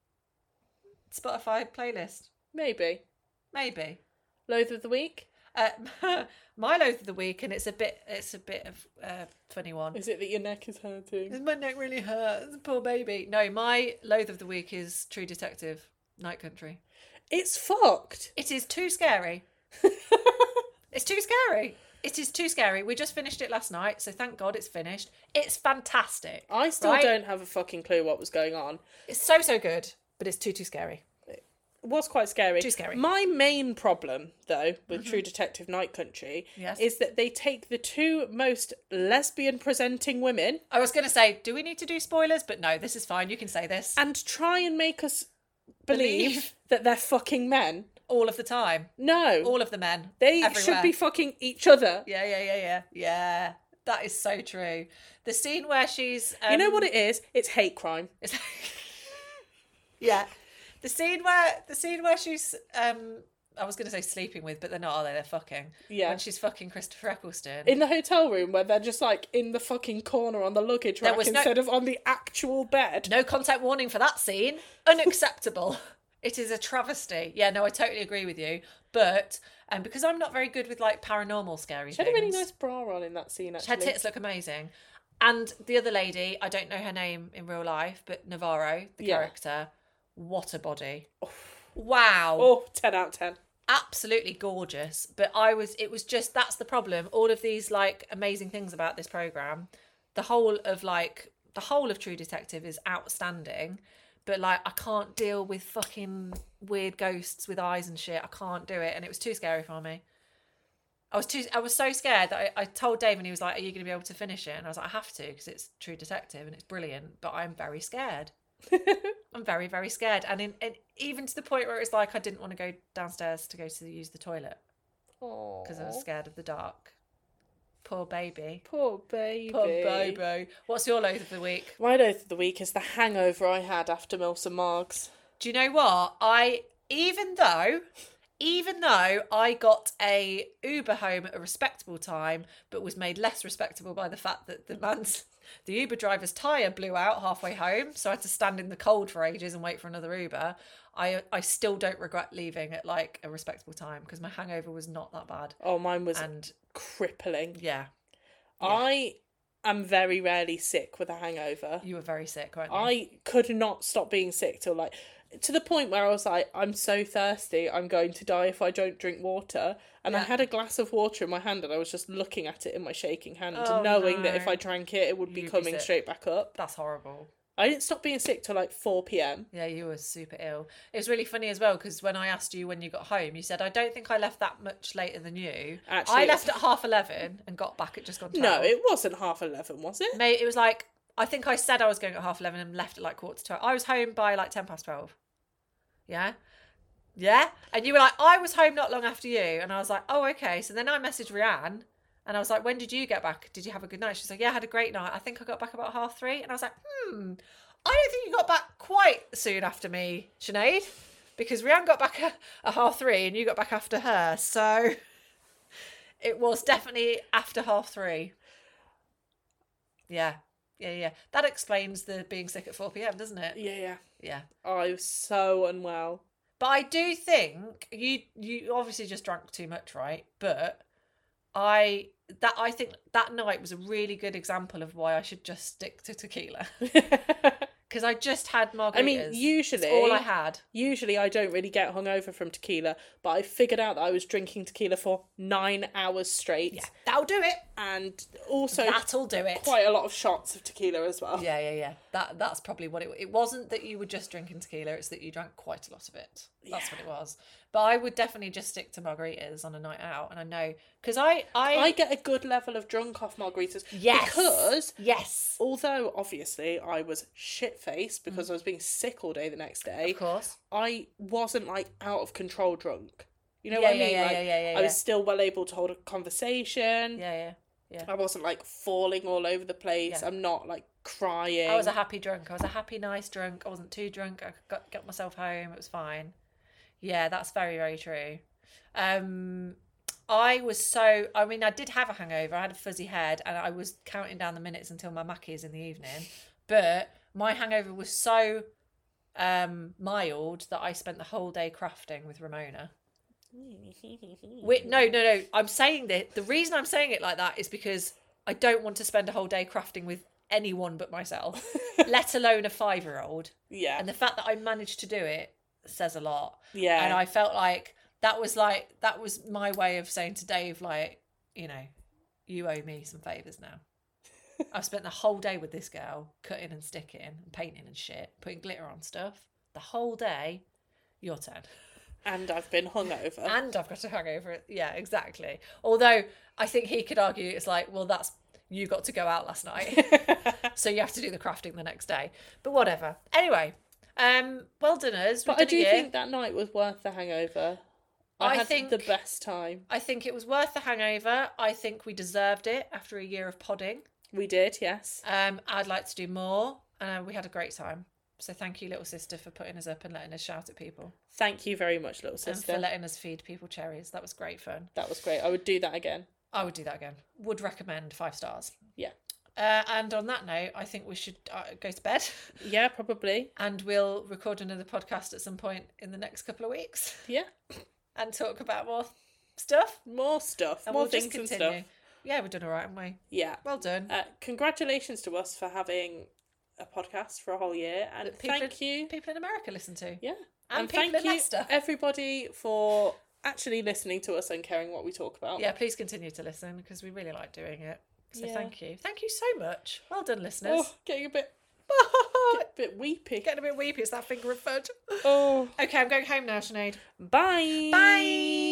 Spotify playlist. Maybe. Loath of the week? My loath of the week, and it's a bit of 21. Is it that your neck is hurting? My neck really hurts, poor baby. No, my loath of the week is True Detective Night Country. It's fucked. It is too scary. It's too scary. It is too scary. We just finished it last night, so thank God it's finished. It's fantastic. I still don't have a fucking clue what was going on. It's so good, but it's too scary. It was quite scary. Too scary. My main problem, though, with True Detective Night Country is that they take the two most lesbian-presenting women... I was going to say, do we need to do spoilers? But no, this is fine. You can say this. And try and make us believe that they're fucking men. All of the time. No. All of the men. They everywhere. Should be fucking each other. Yeah. That is so true. The scene where she's... you know what it is? It's hate crime. Yeah. The scene where she's... I was going to say sleeping with, but they're not, are they? They're fucking. Yeah. When she's fucking Christopher Eccleston. In the hotel room where they're just like in the fucking corner on the luggage rack instead of on the actual bed. No content warning for that scene. Unacceptable. It is a travesty. Yeah, no, I totally agree with you. But because I'm not very good with like paranormal scary things. She had a really nice bra on in that scene, actually. Her tits look amazing. And the other lady, I don't know her name in real life, but Navarro, the character, what a body. Oh. Wow. Oh, 10 out of 10. Absolutely gorgeous. But it was just, that's the problem. All of these like amazing things about this programme, the whole of True Detective is outstanding. But like, I can't deal with fucking weird ghosts with eyes and shit. I can't do it. And it was too scary for me. I was so scared that I told Dave, and he was like, are you going to be able to finish it? And I was like, I have to, because it's True Detective and it's brilliant, but I'm very scared. I'm very, very scared. And even to the point where it's like, I didn't want to go downstairs to use the toilet. Because I was scared of the dark. Poor baby. Poor baby. Poor baby. What's your loath of the week? My loath of the week is the hangover I had after Mills and Margs. Do you know what? Even though I got a Uber home at a respectable time, but was made less respectable by the fact that the Uber driver's tyre blew out halfway home, so I had to stand in the cold for ages and wait for another Uber. I still don't regret leaving at like a respectable time because my hangover was not that bad. Oh, mine was crippling. Yeah. I am very rarely sick with a hangover. You were very sick, weren't you? I could not stop being sick till like... to the point where I was like, I'm so thirsty, I'm going to die if I don't drink water. And I had a glass of water in my hand and I was just looking at it in my shaking hand, knowing that if I drank it, it would be coming straight back up. That's horrible. I didn't stop being sick till like 4 p.m. Yeah, you were super ill. It was really funny as well, because when I asked you when you got home, you said, I don't think I left that much later than you. Actually, I left at 11:30 and got back at just gone 12. No, it wasn't 11:30, was it? Mate, it was like, I think I said I was going at 11:30 and left at like 11:45. I was home by like 12:10. Yeah? Yeah? And you were like, I was home not long after you. And I was like, oh, okay. So then I messaged Rianne and I was like, when did you get back? Did you have a good night? She's like, yeah, I had a great night. I think I got back about 3:30. And I was like, I don't think you got back quite soon after me, Sinead, because Rianne got back at 3:30 and you got back after her. So it was definitely after 3:30. Yeah. Yeah. That explains the being sick at 4 p.m, doesn't it? Yeah. Oh, I was so unwell. But I do think you obviously just drank too much, right? But I think that night was a really good example of why I should just stick to tequila. Because I just had margaritas. I mean, usually... That's all I had. Usually I don't really get hungover from tequila, but I figured out that I was drinking tequila for 9 hours straight. Yeah, that'll do it. And also... That'll do it. Quite a lot of shots of tequila as well. Yeah. That's probably what it wasn't that you were just drinking tequila, it's that you drank quite a lot of it. That's what it was. But I would definitely just stick to margaritas on a night out. And I know... Because I get a good level of drunk off margaritas. Yes. Because... Yes. Although, obviously, I was shit-faced because I was being sick all day the next day. Of course. I wasn't, like, out of control drunk. You know what I mean? Yeah. I was still well able to hold a conversation. Yeah. Yeah. I wasn't like falling all over the place. Yeah. I'm not like crying. I was a happy drunk. I was a happy, nice drunk. I wasn't too drunk. I got myself home. It was fine. Yeah, that's very, very true. I did have a hangover. I had a fuzzy head and I was counting down the minutes until my Mackey's in the evening. But my hangover was so mild that I spent the whole day crafting with Ramona. No. I'm saying that the reason I'm saying it like that is because I don't want to spend a whole day crafting with anyone but myself, let alone a 5-year-old. Yeah. And the fact that I managed to do it says a lot. Yeah. And I felt like that was my way of saying to Dave, like, you know, you owe me some favours now. I've spent the whole day with this girl, cutting and sticking and painting and shit, putting glitter on stuff. The whole day, your turn. And I've been hungover. And I've got a hangover. Yeah, exactly. Although I think he could argue it's like, well, you got to go out last night. So you have to do the crafting the next day. But whatever. Anyway, well done us. But I do think that night was worth the hangover. I think the best time. I think it was worth the hangover. I think we deserved it after a year of podding. We did, yes. I'd like to do more. We had a great time. So thank you, little sister, for putting us up and letting us shout at people. Thank you very much, little sister. And for letting us feed people cherries. That was great fun. That was great. I would do that again. I would do that again. Would recommend 5 stars. Yeah. And on that note, I think we should go to bed. Yeah, probably. And we'll record another podcast at some point in the next couple of weeks. Yeah. And talk about more stuff. More stuff. And more we'll things just and continue. stuff. Yeah, we've done all right, haven't we? Yeah. Well done. Congratulations to us for having a podcast for a whole year. And thank you. People in America listen to. Yeah. And people thank in you, Leicester. Everybody, for actually listening to us and caring what we talk about. Yeah, please continue to listen because we really like doing it. So thank you. Thank you so much. Well done, listeners. Oh, getting a bit weepy. Getting a bit weepy. It's that finger of fudge. Oh. Okay, I'm going home now, Sinead. Bye. Bye.